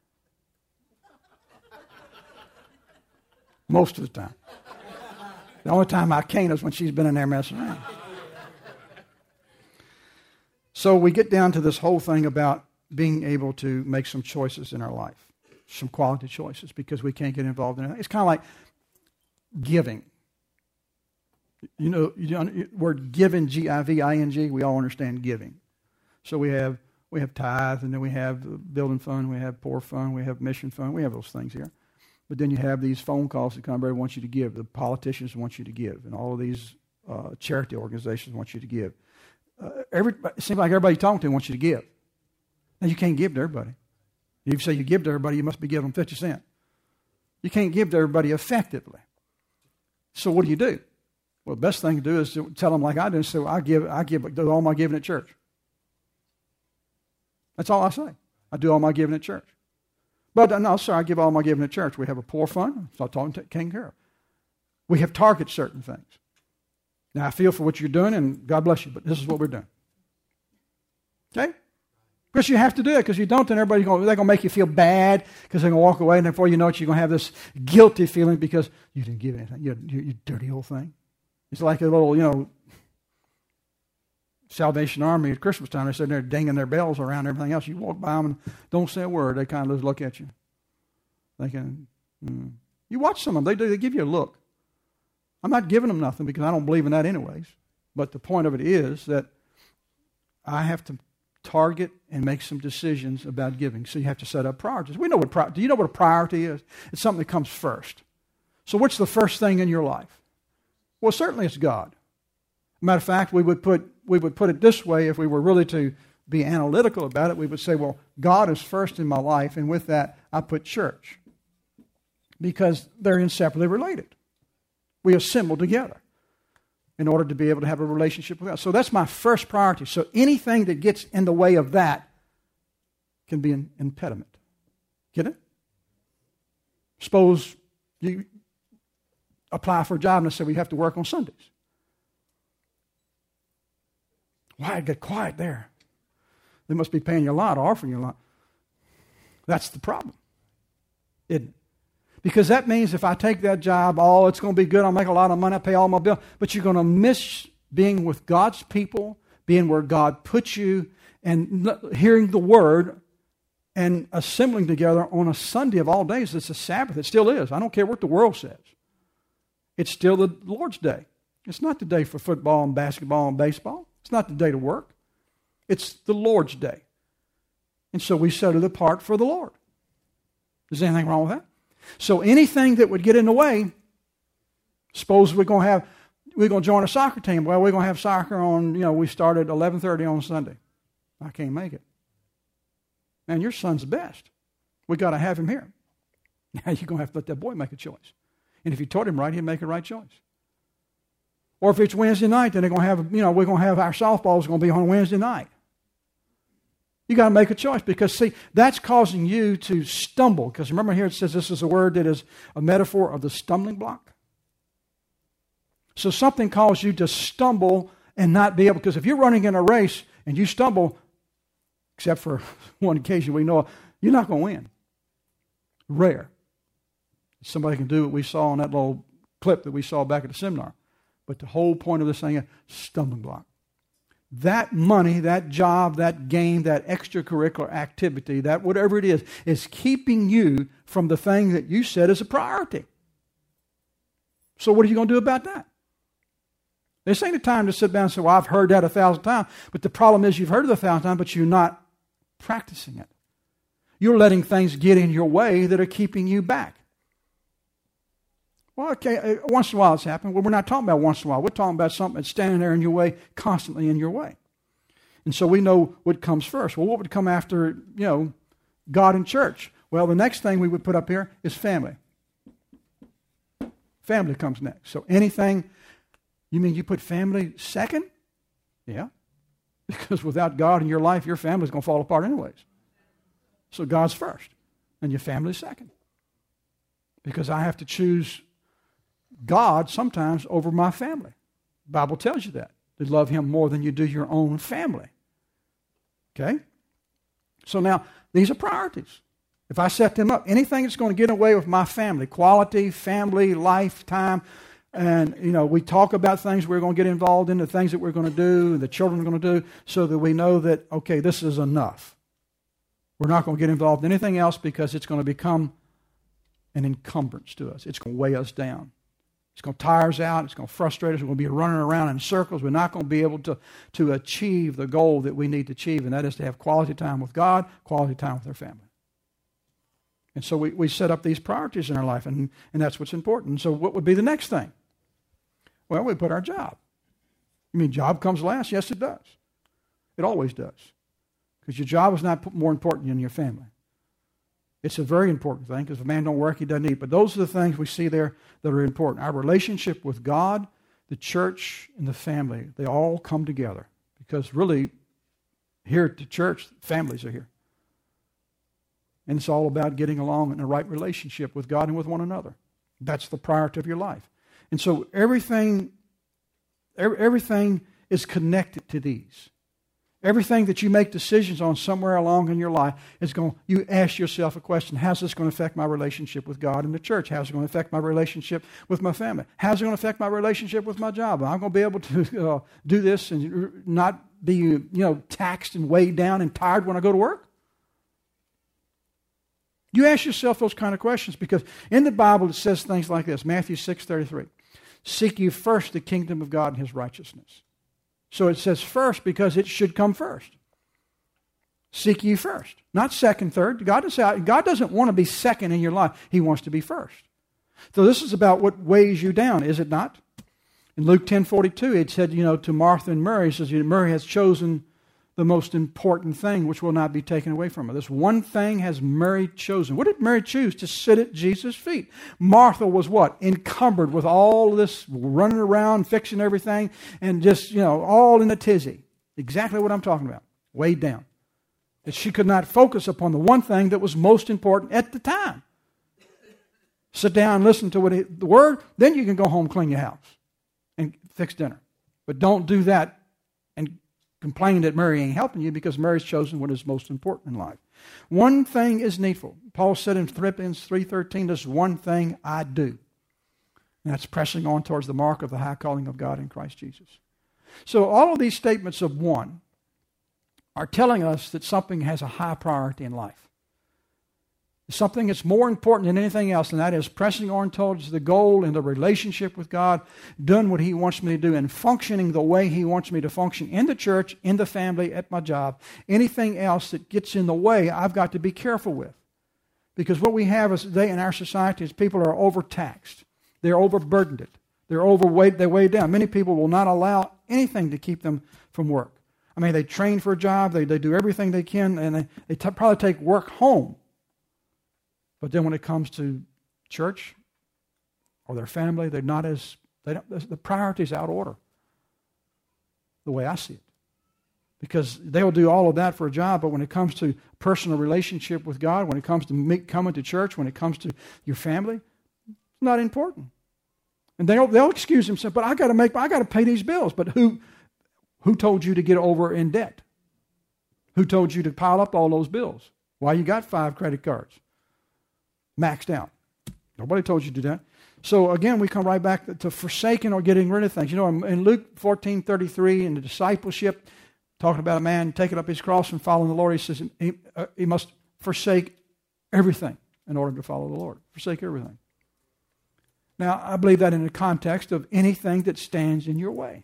Most of the time. The only time I can't is when she's been in there messing around. So we get down to this whole thing about being able to make some choices in our life, some quality choices, because we can't get involved in it. It's kind of like giving. You know, you know, the word giving, G I V I N G, we all understand giving. So we have we have tithe, and then we have the building fund, we have poor fund, we have mission fund, we have those things here. But then you have these phone calls that come, everybody wants you to give. The politicians want you to give, and all of these uh, charity organizations want you to give. Uh, every, it seems like everybody you talk to wants you to give. Now, you can't give to everybody. If you say you give to everybody, you must be giving them fifty cents. You can't give to everybody effectively. So what do you do? Well, the best thing to do is to tell them like I do, and say, well, I give, I give, do all my giving at church. That's all I say. I do all my giving at church. But no, sir, I give all my giving at church. We have a poor fund, so I'm talking taken care of. We have targeted certain things. Now, I feel for what you're doing, and God bless you, but this is what we're doing. Okay? Because you have to do it, because you don't, then everybody's going, they're going to make you feel bad, because they're going to walk away, and before you know it, you're going to have this guilty feeling because you didn't give anything. You, you, you dirty old thing. It's like a little, you know, Salvation Army at Christmas time. They're sitting there dinging their bells around and everything else. You walk by them and don't say a word. They kind of just look at you. Thinking, mm. You watch some of them. They do. They give you a look. I'm not giving them nothing because I don't believe in that anyways. But the point of it is that I have to target and make some decisions about giving. So you have to set up priorities. We know what pri- do you know what a priority is? It's something that comes first. So what's the first thing in your life? Well, certainly it's God. Matter of fact, we would put we would put it this way if we were really to be analytical about it. We would say, well, God is first in my life, and with that, I put church. Because they're inseparably related. We assemble together in order to be able to have a relationship with God. So that's my first priority. So anything that gets in the way of that can be an impediment. Get it? Suppose you apply for a job and they say, well, you have to work on Sundays. Why get quiet there? They must be paying you a lot or offering you a lot. That's the problem. It, because that means if I take that job, oh, it's going to be good, I'll make a lot of money, I'll pay all my bills. But you're going to miss being with God's people, being where God puts you, and hearing the Word, and assembling together on a Sunday of all days. It's a Sabbath. It still is. I don't care what the world says. It's still the Lord's day. It's not the day for football and basketball and baseball. It's not the day to work. It's the Lord's day. And so we set it apart for the Lord. Is there anything wrong with that? So anything that would get in the way, suppose we're going to have, we're going to join a soccer team. Well, we're going to have soccer on, you know, we start at eleven thirty on Sunday. I can't make it. Man, your son's the best. We got to have him here. Now you're going to have to let that boy make a choice. And if you taught him right, he'd make a right choice. Or if it's Wednesday night, then they're going to have, you know, we're going to have our softballs going to be on Wednesday night. You got to make a choice because, see, that's causing you to stumble. Because remember here it says this is a word that is a metaphor of the stumbling block. So something causes you to stumble and not be able, because if you're running in a race and you stumble, except for one occasion we know of, you're not going to win. Rare. Somebody can do what we saw in that little clip that we saw back at the seminar. But the whole point of this thing is stumbling block. That money, that job, that game, that extracurricular activity, that whatever it is, is keeping you from the thing that you said is a priority. So what are you going to do about that? This ain't a time to sit down and say, well, I've heard that a thousand times. But the problem is you've heard it a thousand times, but you're not practicing it. You're letting things get in your way that are keeping you back. Well, okay, once in a while it's happened. Well, we're not talking about once in a while. We're talking about something that's standing there in your way, constantly in your way. And so we know what comes first. Well, what would come after, you know, God and church? Well, the next thing we would put up here is family. Family comes next. So anything You mean you put family second? Yeah. Because without God in your life, your family's going to fall apart anyways. So God's first, and your family's second. Because I have to choose God sometimes over my family. The Bible tells you that. To love Him more than you do your own family. Okay? So now, these are priorities. If I set them up, anything that's going to get away with my family, quality, family, lifetime, and, you know, we talk about things we're going to get involved in, the things that we're going to do, the children are going to do, so that we know that, okay, this is enough. We're not going to get involved in anything else because it's going to become an encumbrance to us. It's going to weigh us down. It's going to tire us out. It's going to frustrate us. We're going to be running around in circles. We're not going to be able to, to achieve the goal that we need to achieve, and that is to have quality time with God, quality time with our family. And so we, we set up these priorities in our life, and, and that's what's important. And so what would be the next thing? Well, we put our job. You mean job comes last? Yes, it does. It always does. Because your job is not more important than your family. It's a very important thing, because if a man don't work, he doesn't eat. But those are the things we see there that are important. Our relationship with God, the church, and the family, they all come together. Because really, here at the church, families are here. And it's all about getting along in a right relationship with God and with one another. That's the priority of your life. And so everything, everything is connected to these. Everything that you make decisions on somewhere along in your life is going, you ask yourself a question: how's this going to affect my relationship with God and the church? How's it going to affect my relationship with my family? How's it going to affect my relationship with my job? Am I going to be able to uh, do this and not be, you know, taxed and weighed down and tired when I go to work? You ask yourself those kind of questions, because in the Bible it says things like this. Matthew six thirty-three. Seek ye first the kingdom of God and His righteousness. So it says first because it should come first. Seek ye first. Not second, third. God doesn't, God doesn't want to be second in your life. He wants to be first. So this is about what weighs you down, is it not? In Luke ten forty-two, it said, you know, to Martha and Mary, it says, Mary has chosen the most important thing, which will not be taken away from her. This one thing has Mary chosen. What did Mary choose? To sit at Jesus' feet. Martha was what? Encumbered with all this running around, fixing everything, and just, you know, all in a tizzy. Exactly what I'm talking about. Weighed down. That she could not focus upon the one thing that was most important at the time. Sit down and listen to what he, the Word, then you can go home, clean your house, and fix dinner. But don't do that and complaining that Mary ain't helping you, because Mary's chosen what is most important in life. One thing is needful. Paul said in Philippians three thirteen, there's one thing I do. And that's pressing on towards the mark of the high calling of God in Christ Jesus. So all of these statements of one are telling us that something has a high priority in life. Something that's more important than anything else, and that is pressing on towards the goal in the relationship with God, doing what He wants me to do, and functioning the way He wants me to function in the church, in the family, at my job. Anything else that gets in the way, I've got to be careful with. Because what we have is today in our society is people are overtaxed. They're overburdened. They're overweight. They're weighed down. Many people will not allow anything to keep them from work. I mean, they train for a job. They, they do everything they can, and they, they t- probably take work home. But then when it comes to church or their family, they're not as, they don't, the priority's out of order, the way I see it. Because they'll do all of that for a job, but when it comes to personal relationship with God, when it comes to me coming to church, when it comes to your family, it's not important. And they'll, they'll excuse themselves, but I got to make, I got to pay these bills. But who, who told you to get over in debt? Who told you to pile up all those bills? Why you got five credit cards maxed out? Nobody told you to do that. So again, we come right back to forsaking or getting rid of things. You know, in Luke fourteen thirty-three, in the discipleship, talking about a man taking up his cross and following the Lord, he says he, uh, he must forsake everything in order to follow the Lord. Forsake everything. Now, I believe that in the context of anything that stands in your way.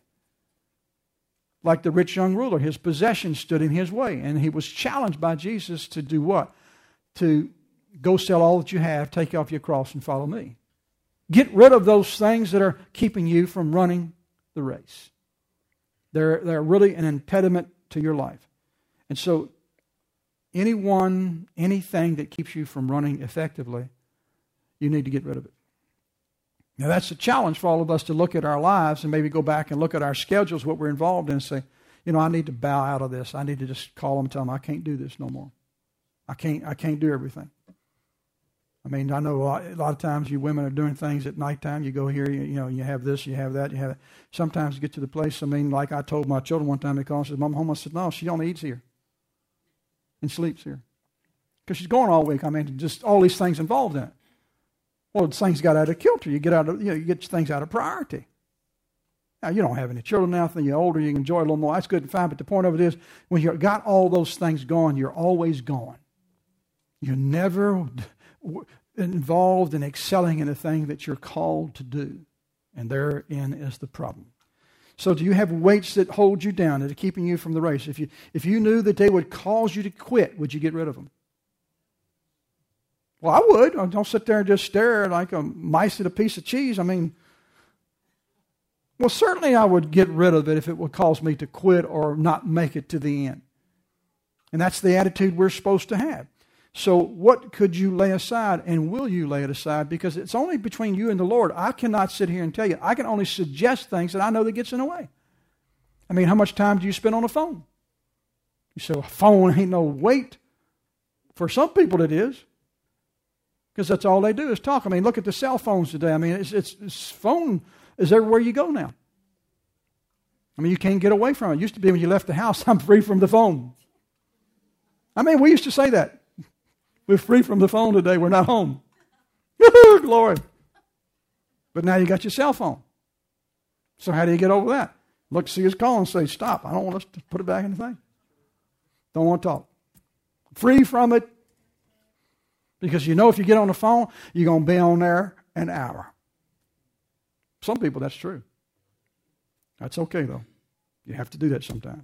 Like the rich young ruler, his possessions stood in his way, and he was challenged by Jesus to do what? To go sell all that you have, take off your cross, and follow me. Get rid of those things that are keeping you from running the race. They're, they're really an impediment to your life. And so, anyone, anything that keeps you from running effectively, you need to get rid of it. Now, that's a challenge for all of us to look at our lives and maybe go back and look at our schedules, what we're involved in, and say, you know, I need to bow out of this. I need to just call them and tell them I can't do this no more. I can't, I can't do everything. I mean, I know a lot, a lot of times you women are doing things at nighttime. You go here, you, you know, you have this, you have that, you have that. Sometimes you get to the place, I mean, like I told my children one time, they called and said, Mom, home. I said, no, she only eats here and sleeps here. Because she's going all week. I mean, just all these things involved in it. Well, things got out of kilter. You get out of, you know, you get things out of priority. Now, you don't have any children now. When you're older, you can enjoy a little more. That's good and fine. But the point of it is, when you've got all those things going, you're always going. You're never involved in excelling in the thing that you're called to do. And therein is the problem. So do you have weights that hold you down, that are keeping you from the race? If you, if you knew that they would cause you to quit, would you get rid of them? Well, I would. Don't sit there and just stare like a mice at a piece of cheese. I mean, well, certainly I would get rid of it if it would cause me to quit or not make it to the end. And that's the attitude we're supposed to have. So what could you lay aside, and will you lay it aside? Because it's only between you and the Lord. I cannot sit here and tell you. I can only suggest things that I know that gets in the way. I mean, how much time do you spend on the phone? You say, well, a phone ain't no weight. For some people it is. Because that's all they do is talk. I mean, look at the cell phones today. I mean, it's, it's, it's phone is everywhere you go now. I mean, you can't get away from it. It used to be when you left the house, I'm free from the phone. I mean, we used to say that. We're free from the phone today. We're not home. Glory. But now you got your cell phone. So how do you get over that? Look, see his call and say, stop. I don't want us to put it back in the thing. Don't want to talk. Free from it. Because you know if you get on the phone, you're going to be on there an hour. Some people, that's true. That's okay, though. You have to do that sometimes.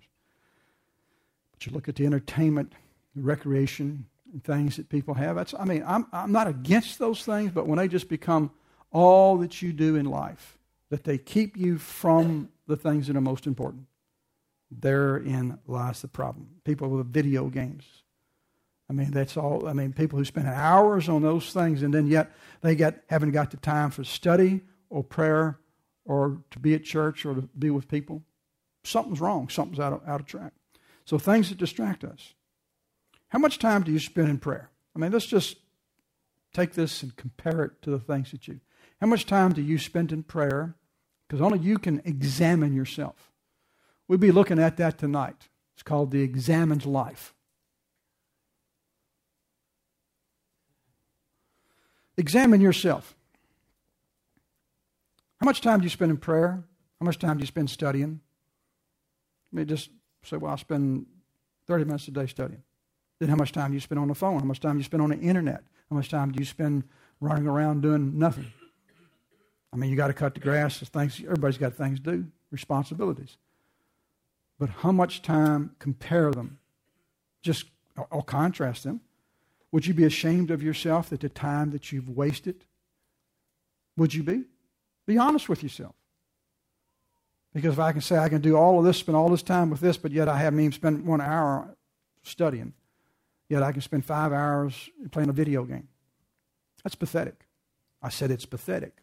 But you look at the entertainment, the recreation, and things that people have. That's, I mean, I'm, I'm not against those things, but when they just become all that you do in life, that they keep you from the things that are most important, therein lies the problem. People with video games. I mean, that's all. I mean, people who spend hours on those things and then yet they get haven't got the time for study or prayer or to be at church or to be with people. Something's wrong. Something's out of, out of track. So things that distract us. How much time do you spend in prayer? I mean, let's just take this and compare it to the things that you... How much time do you spend in prayer? Because only you can examine yourself. We'll be looking at that tonight. It's called the examined life. Examine yourself. How much time do you spend in prayer? How much time do you spend studying? Let me just say, well, I spend thirty minutes a day studying. Then how much time do you spend on the phone? How much time do you spend on the internet? How much time do you spend running around doing nothing? I mean, you got to cut the grass. Things, everybody's got things to do, responsibilities. But how much time, compare them. Just, I'll contrast them. Would you be ashamed of yourself at the time that you've wasted? Would you be? Be honest with yourself. Because if I can say I can do all of this, spend all this time with this, but yet I haven't even spent one hour studying, yet I can spend five hours playing a video game. That's pathetic. I said it's pathetic.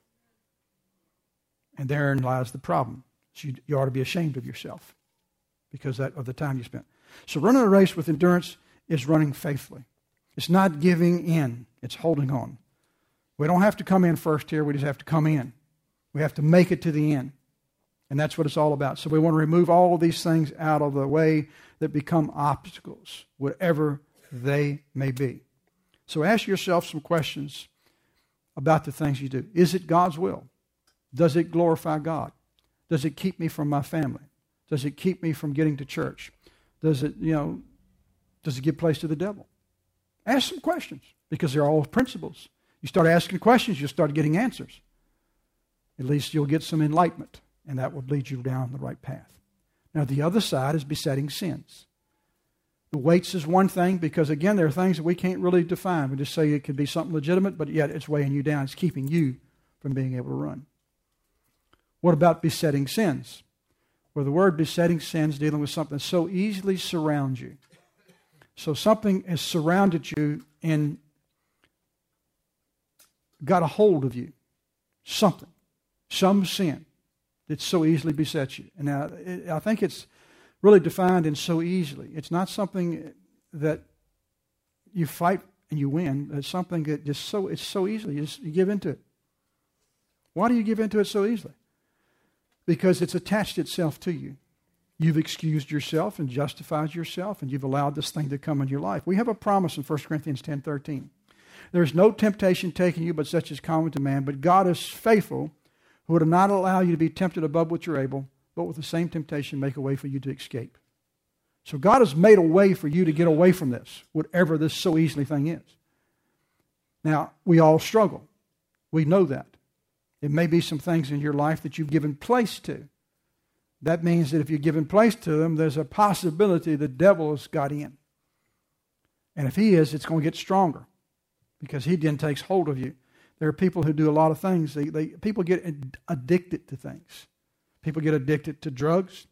And therein lies the problem. So you, you ought to be ashamed of yourself because that, of the time you spent. So running a race with endurance is running faithfully. It's not giving in. It's holding on. We don't have to come in first here. We just have to come in. We have to make it to the end. And that's what it's all about. So we want to remove all of these things out of the way that become obstacles, whatever they may be. So ask yourself some questions about the things you do. Is it God's will? Does it glorify God? Does it keep me from my family? Does it keep me from getting to church? Does it, you know, does it give place to the devil? Ask some questions because they're all principles. You start asking questions, you'll start getting answers. At least you'll get some enlightenment, and that will lead you down the right path. Now, the other side is besetting sins. The weights is one thing because, again, there are things that we can't really define. We just say it could be something legitimate, but yet it's weighing you down. It's keeping you from being able to run. What about besetting sins? Well, the word besetting sins dealing with something that so easily surrounds you. So something has surrounded you and got a hold of you. Something. Some sin that so easily besets you. And now, it, I think it's really defined in so easily. It's not something that you fight and you win. It's something that just so, it's so easily, you, just, you give into it. Why do you give into it so easily? Because it's attached itself to you. You've excused yourself and justified yourself, and you've allowed this thing to come in your life. We have a promise in First Corinthians ten thirteen. There is no temptation taking you but such as common to man, but God is faithful, who would not allow you to be tempted above what you're able, but with the same temptation make a way for you to escape. So God has made a way for you to get away from this, whatever this so easily thing is. Now, we all struggle. We know that. It may be some things in your life that you've given place to. That means that if you've given place to them, there's a possibility the devil has got in. And if he is, it's going to get stronger because he then takes hold of you. There are people who do a lot of things. They, they, people get addicted to things. People get addicted to drugs,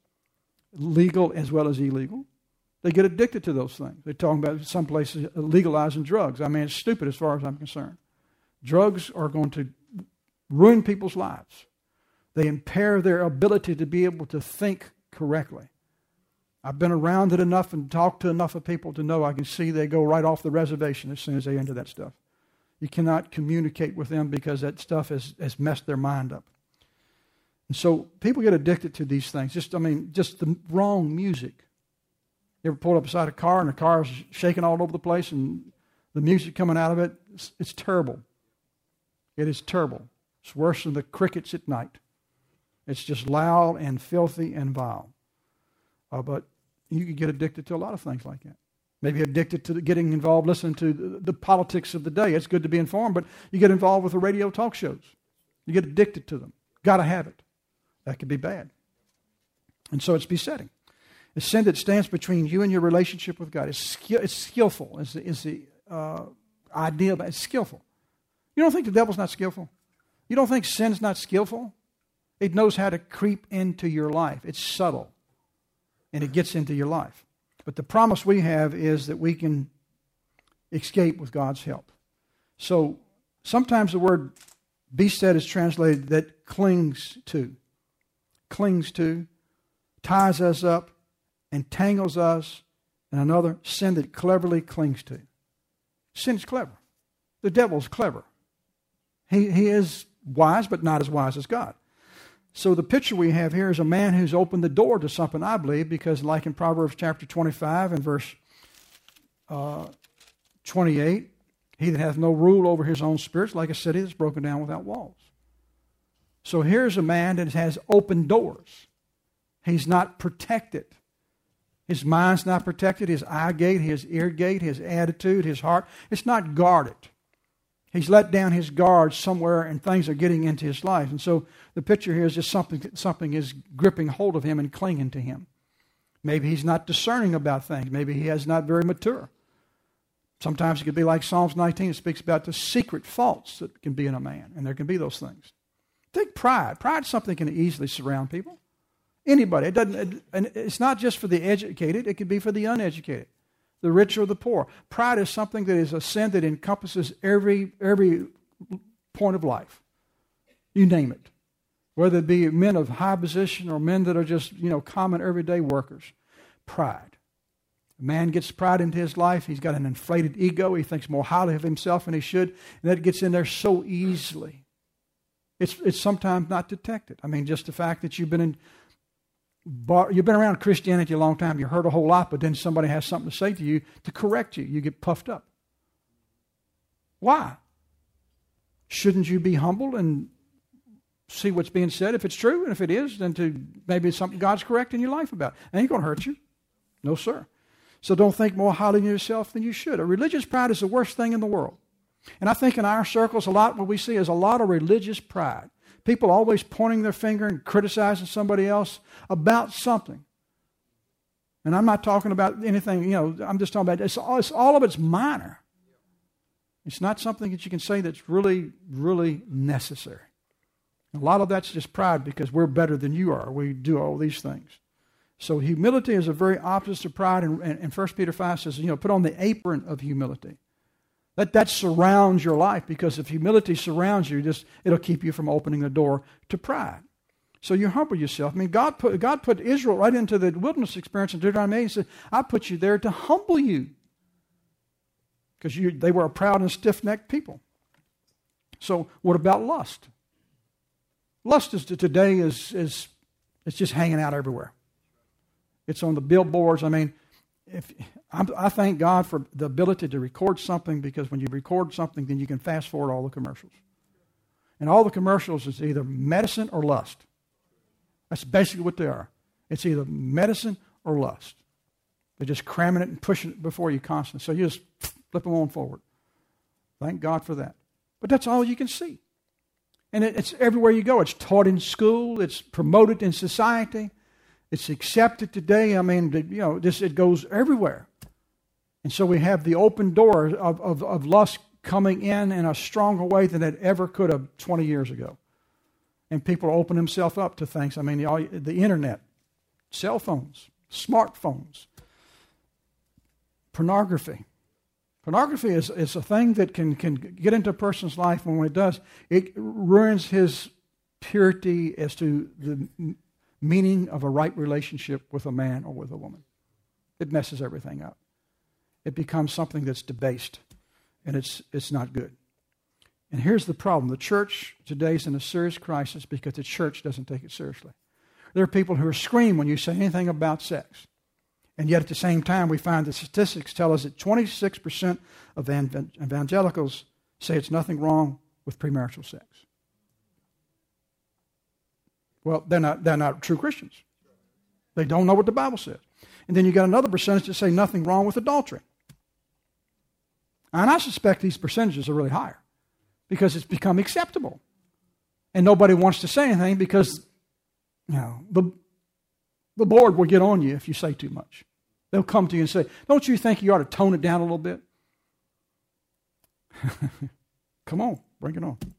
legal as well as illegal. They get addicted to those things. They're talking about some places legalizing drugs. I mean, it's stupid as far as I'm concerned. Drugs are going to ruin people's lives. They impair their ability to be able to think correctly. I've been around it enough and talked to enough of people to know I can see they go right off the reservation as soon as they enter that stuff. You cannot communicate with them because that stuff has, has messed their mind up. And so people get addicted to these things. Just, I mean, just the wrong music. You ever pulled up beside a car and the car is shaking all over the place and the music coming out of it? It's, it's terrible. It is terrible. It's worse than the crickets at night. It's just loud and filthy and vile. Uh, but you can get addicted to a lot of things like that. Maybe addicted to getting involved, listening to the, the politics of the day. It's good to be informed, but you get involved with the radio talk shows. You get addicted to them. Got to have it. That could be bad. And so it's besetting. It's sin that stands between you and your relationship with God. It's, skill, it's skillful. Is the, is the uh, idea of it. It's skillful. You don't think the devil's not skillful? You don't think sin's not skillful? It knows how to creep into your life. It's subtle. And it gets into your life. But the promise we have is that we can escape with God's help. So sometimes the word beset is translated that clings to. Clings to, ties us up, entangles us, and another, sin that cleverly clings to. Sin is clever. The devil's clever. He, he is wise, but not as wise as God. So the picture we have here is a man who's opened the door to something, I believe, because like in Proverbs chapter twenty-five and verse uh, twenty-eight, he that hath no rule over his own spirits, like a city that's broken down without walls. So here's a man that has open doors. He's not protected. His mind's not protected. His eye gate, his ear gate, his attitude, his heart, it's not guarded. He's let down his guard somewhere and things are getting into his life. And so the picture here is just something, something is gripping hold of him and clinging to him. Maybe he's not discerning about things. Maybe he is not very mature. Sometimes it could be like Psalms nineteen. It speaks about the secret faults that can be in a man. And there can be those things. Take pride. Pride is something that can easily surround people. Anybody. It doesn't. And it's not just for the educated. It could be for the uneducated. The rich or the poor. Pride is something that is a sin that encompasses every every point of life. You name it. Whether it be men of high position or men that are just, you know, common everyday workers. Pride. A man gets pride into his life. He's got an inflated ego. He thinks more highly of himself than he should. And that gets in there so easily. It's it's sometimes not detected. I mean, just the fact that you've been in Bar, you've been around Christianity a long time. You heard a whole lot, but then somebody has something to say to you to correct you. You get puffed up. Why? Shouldn't you be humble and see what's being said if it's true? And if it is, then to maybe it's something God's correcting your life about. It ain't going to hurt you. No, sir. So don't think more highly of yourself than you should. A religious pride is the worst thing in the world. And I think in our circles, a lot what we see is a lot of religious pride. People always pointing their finger and criticizing somebody else about something. And I'm not talking about anything, you know, I'm just talking about, it's all, it's, all of it's minor. It's not something that you can say that's really, really necessary. A lot of that's just pride because we're better than you are. We do all these things. So humility is a very opposite of pride. And, and, and First Peter five says, you know, put on the apron of humility. Let that surround your life, because if humility surrounds you, just it'll keep you from opening the door to pride. So you humble yourself. I mean, God put God put Israel right into the wilderness experience in Deuteronomy eight. He said, I put you there to humble you. Because you, they were a proud and stiff-necked people. So what about lust? Lust is today is is it's just hanging out everywhere. It's on the billboards. I mean, if I'm, I thank God for the ability to record something, because when you record something, then you can fast forward all the commercials. And all the commercials is either medicine or lust. That's basically what they are. It's either medicine or lust. They're just cramming it and pushing it before you constantly. So you just flip them on forward. Thank God for that. But that's all you can see. And it, it's everywhere you go. It's taught in school. It's promoted in society. It's accepted today. I mean, you know, this it goes everywhere. And so we have the open door of, of, of lust coming in in a stronger way than it ever could have twenty years ago. And people open themselves up to things. I mean, the, the internet, cell phones, smartphones, pornography. Pornography is, is a thing that can, can get into a person's life, and when it does, it ruins his purity as to the meaning of a right relationship with a man or with a woman. It messes everything up. It becomes something that's debased, and it's it's not good. And here's the problem. The church today is in a serious crisis because the church doesn't take it seriously. There are people who are screaming when you say anything about sex. And yet at the same time, we find the statistics tell us that twenty-six percent of evangelicals say it's nothing wrong with premarital sex. Well, they're not, they're not true Christians. They don't know what the Bible says. And then you got another percentage that say nothing wrong with adultery. And I suspect these percentages are really higher because it's become acceptable. And nobody wants to say anything because, you know, the, the Lord will get on you if you say too much. They'll come to you and say, don't you think you ought to tone it down a little bit? Come on, bring it on.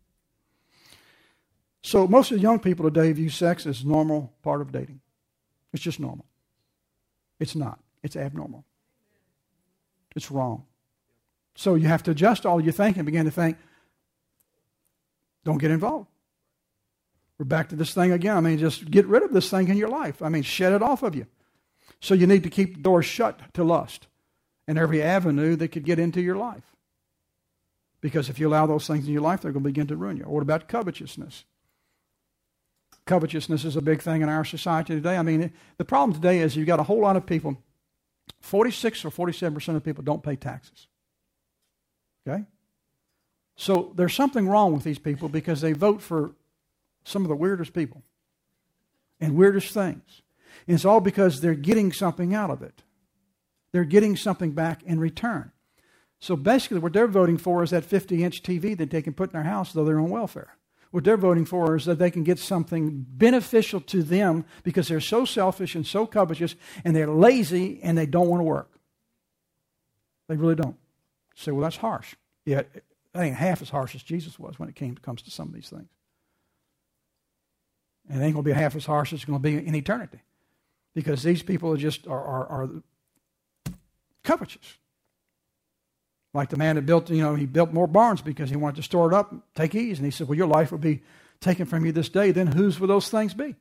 So most of the young people today view sex as a normal part of dating. It's just normal. It's not. It's abnormal. It's wrong. So you have to adjust all your thinking and begin to think, don't get involved. We're back to this thing again. I mean, just get rid of this thing in your life. I mean, shed it off of you. So you need to keep the door shut to lust and every avenue that could get into your life. Because if you allow those things in your life, they're going to begin to ruin you. Or what about covetousness? Covetousness is a big thing in our society today. I mean, the problem today is you've got a whole lot of people, forty-six or forty-seven percent of people don't pay taxes. Okay? So there's something wrong with these people because they vote for some of the weirdest people and weirdest things. And it's all because they're getting something out of it. They're getting something back in return. So basically what they're voting for is that fifty-inch T V that they can put in their house though they're on welfare. What they're voting for is that they can get something beneficial to them because they're so selfish and so covetous and they're lazy and they don't want to work. They really don't. You say, well, that's harsh. Yeah, that ain't half as harsh as Jesus was when it came, comes to some of these things. And it ain't going to be half as harsh as it's going to be in eternity. Because these people are just are, are, are covetous. Like the man that built, you know, he built more barns because he wanted to store it up, take ease. And he said, well, your life will be taken from you this day. Then whose will those things be?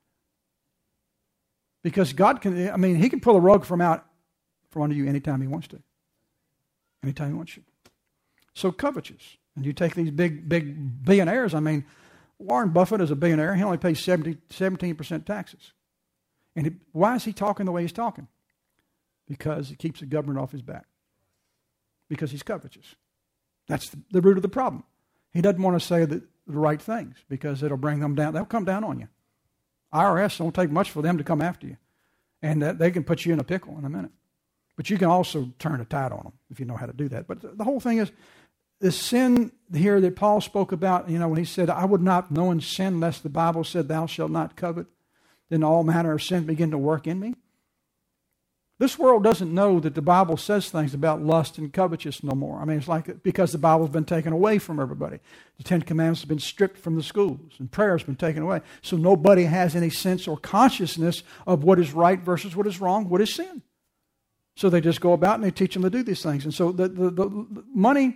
Because God can, I mean, he can pull a rug from out from under you anytime he wants to. Anytime he wants you. So covetous. And you take these big, big billionaires. I mean, Warren Buffett is a billionaire. He only pays seventy, seventeen percent taxes. And he, why is he talking the way he's talking? Because he keeps the government off his back. Because he's covetous. That's the, the root of the problem. He doesn't want to say the, the right things because it'll bring them down. They'll come down on you. I R S don't take much for them to come after you. And that, they can put you in a pickle in a minute. But you can also turn a tide on them if you know how to do that. But the, the whole thing is, this sin here that Paul spoke about, you know, when he said, I would not know in sin lest the Bible said, thou shalt not covet, then all manner of sin begin to work in me. This world doesn't know that the Bible says things about lust and covetousness no more. I mean, it's like because the Bible's been taken away from everybody. The Ten Commandments have been stripped from the schools, and prayer has been taken away. So nobody has any sense or consciousness of what is right versus what is wrong, what is sin. So they just go about and they teach them to do these things. And so the, the, the money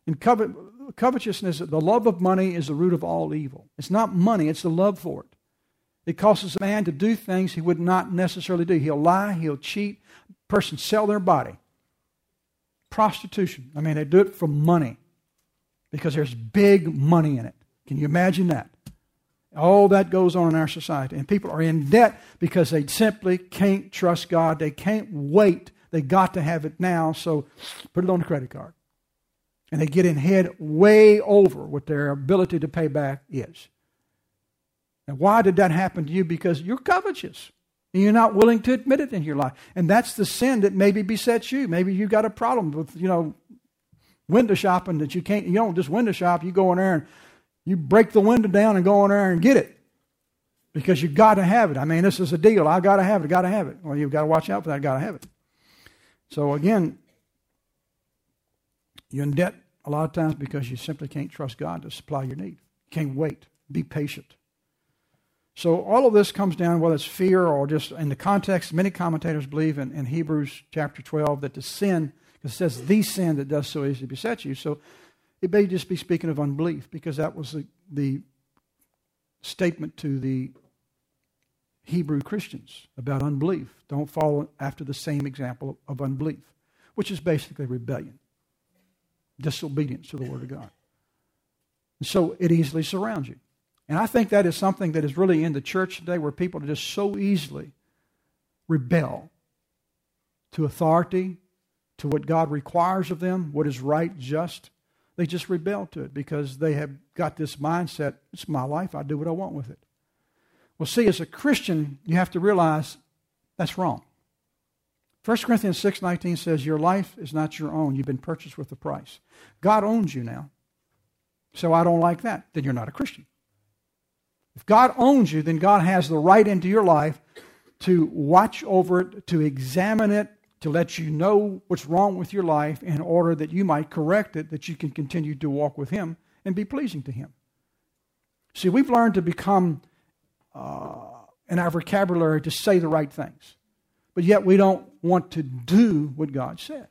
And covet, covetousness, the love of money is the root of all evil. It's not money, it's the love for it. It causes a man to do things he would not necessarily do. He'll lie, he'll cheat, a person sell their body. Prostitution. I mean, they do it for money because there's big money in it. Can you imagine that? All that goes on in our society. And people are in debt because they simply can't trust God. They can't wait. They got to have it now, so put it on the credit card. And they get in head way over what their ability to pay back is. Now, why did that happen to you? Because you're covetous. And you're not willing to admit it in your life. And that's the sin that maybe besets you. Maybe you got a problem with, you know, window shopping that you can't, you don't just window shop, you go in there and you break the window down and go in there and get it. Because you've got to have it. I mean, this is a deal. I got to have it. I got to have it. Well, you've got to watch out for that. I got to have it. So again, you're in debt a lot of times because you simply can't trust God to supply your need. You can't wait. Be patient. So all of this comes down, whether it's fear or just in the context, many commentators believe in, in Hebrews chapter twelve that the sin, because it says the sin that does so easily beset you. So it may just be speaking of unbelief, because that was the, the statement to the Hebrew Christians about unbelief. Don't follow after the same example of unbelief, which is basically rebellion, disobedience to the Word of God. And so it easily surrounds you. And I think that is something that is really in the church today, where people just so easily rebel to authority, to what God requires of them, what is right, just. They just rebel to it because they have got this mindset, it's my life, I do what I want with it. Well, see, as a Christian, you have to realize that's wrong. First Corinthians six nineteen says, your life is not your own. You've been purchased with a price. God owns you now. So I don't like that. Then you're not a Christian. If God owns you, then God has the right into your life to watch over it, to examine it, to let you know what's wrong with your life in order that you might correct it, that you can continue to walk with Him and be pleasing to Him. See, we've learned to become, uh, in our vocabulary, to say the right things. But yet we don't want to do what God says.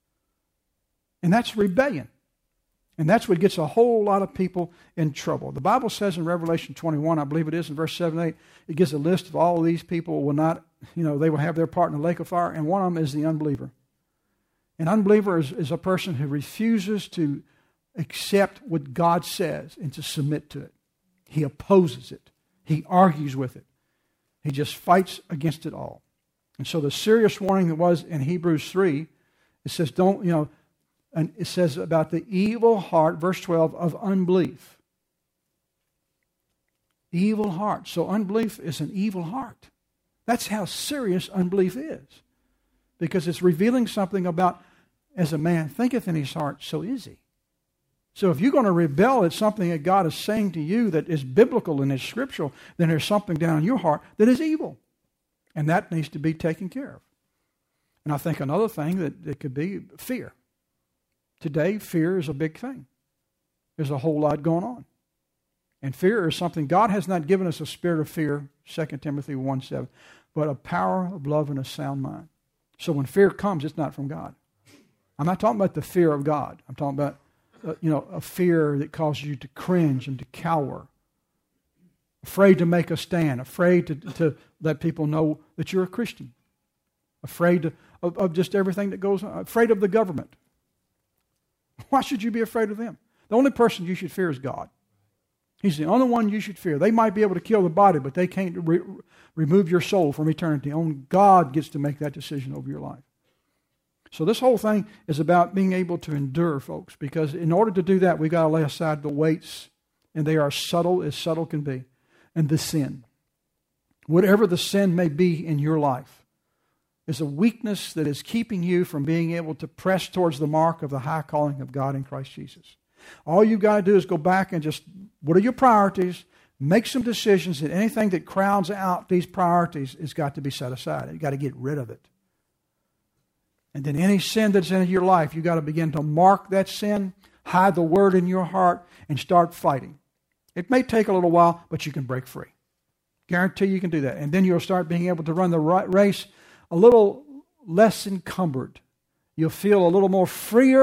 And that's rebellion. And that's what gets a whole lot of people in trouble. The Bible says in Revelation twenty-one, I believe it is, in verse seven and eight, it gives a list of all of these people will not, you know, they will have their part in the lake of fire, and one of them is the unbeliever. An unbeliever is, is a person who refuses to accept what God says and to submit to it. He opposes it. He argues with it. He just fights against it all. And so the serious warning that was in Hebrews three, it says, don't, you know, and it says about the evil heart, verse twelve, of unbelief. Evil heart. So unbelief is an evil heart. That's how serious unbelief is. Because it's revealing something about, as a man thinketh in his heart, so is he. So if you're going to rebel at something that God is saying to you that is biblical and is scriptural, then there's something down in your heart that is evil. And that needs to be taken care of. And I think another thing that it could be fear. Today, fear is a big thing. There's a whole lot going on. And fear is something, God has not given us a spirit of fear, Second Timothy one seven, but a power of love and a sound mind. So when fear comes, it's not from God. I'm not talking about the fear of God. I'm talking about, uh, you know, a fear that causes you to cringe and to cower. Afraid to make a stand. Afraid to, to let people know that you're a Christian. Afraid to, of, of just everything that goes on. Afraid of the government. Why should you be afraid of them? The only person you should fear is God. He's the only one you should fear. They might be able to kill the body, but they can't re- remove your soul from eternity. Only God gets to make that decision over your life. So this whole thing is about being able to endure, folks, because in order to do that, we've got to lay aside the weights, and they are subtle as subtle can be, and the sin. Whatever the sin may be in your life, is a weakness that is keeping you from being able to press towards the mark of the high calling of God in Christ Jesus. All you've got to do is go back and just, what are your priorities? Make some decisions, and anything that crowds out these priorities has got to be set aside. You've got to get rid of it. And then any sin that's in your life, you've got to begin to mark that sin, hide the word in your heart, and start fighting. It may take a little while, but you can break free. Guarantee you can do that. And then you'll start being able to run the race a little less encumbered. You'll feel a little more freer,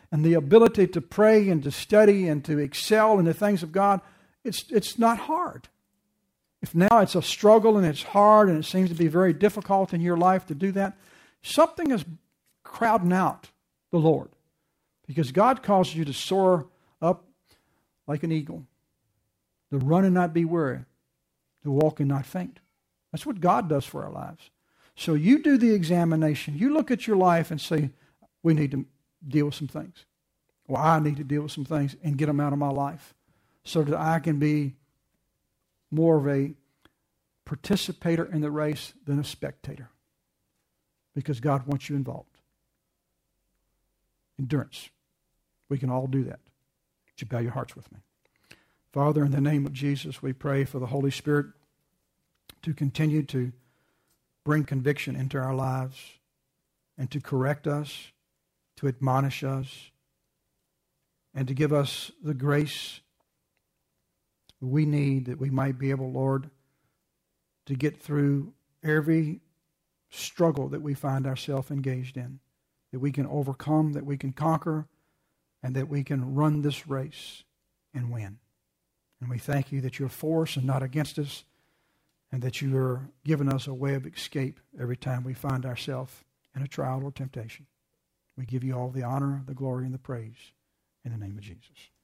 and the ability to pray and to study and to excel in the things of God, it's it's not hard. If now it's a struggle and it's hard and it seems to be very difficult in your life to do that, something is crowding out the Lord. Because God causes you to soar up like an eagle, to run and not be weary, to walk and not faint. That's what God does for our lives. So you do the examination. You look at your life and say, we need to deal with some things. Well, I need to deal with some things and get them out of my life so that I can be more of a participator in the race than a spectator. Because God wants you involved. Endurance. We can all do that. Would you bow your hearts with me? Father, in the name of Jesus, we pray for the Holy Spirit to continue to bring conviction into our lives and to correct us, to admonish us, and to give us the grace we need that we might be able, Lord, to get through every struggle that we find ourselves engaged in, that we can overcome, that we can conquer, and that we can run this race and win. And we thank you that you're for us and not against us, and that you are giving us a way of escape every time we find ourselves in a trial or temptation. We give you all the honor, the glory, and the praise in the name of Jesus.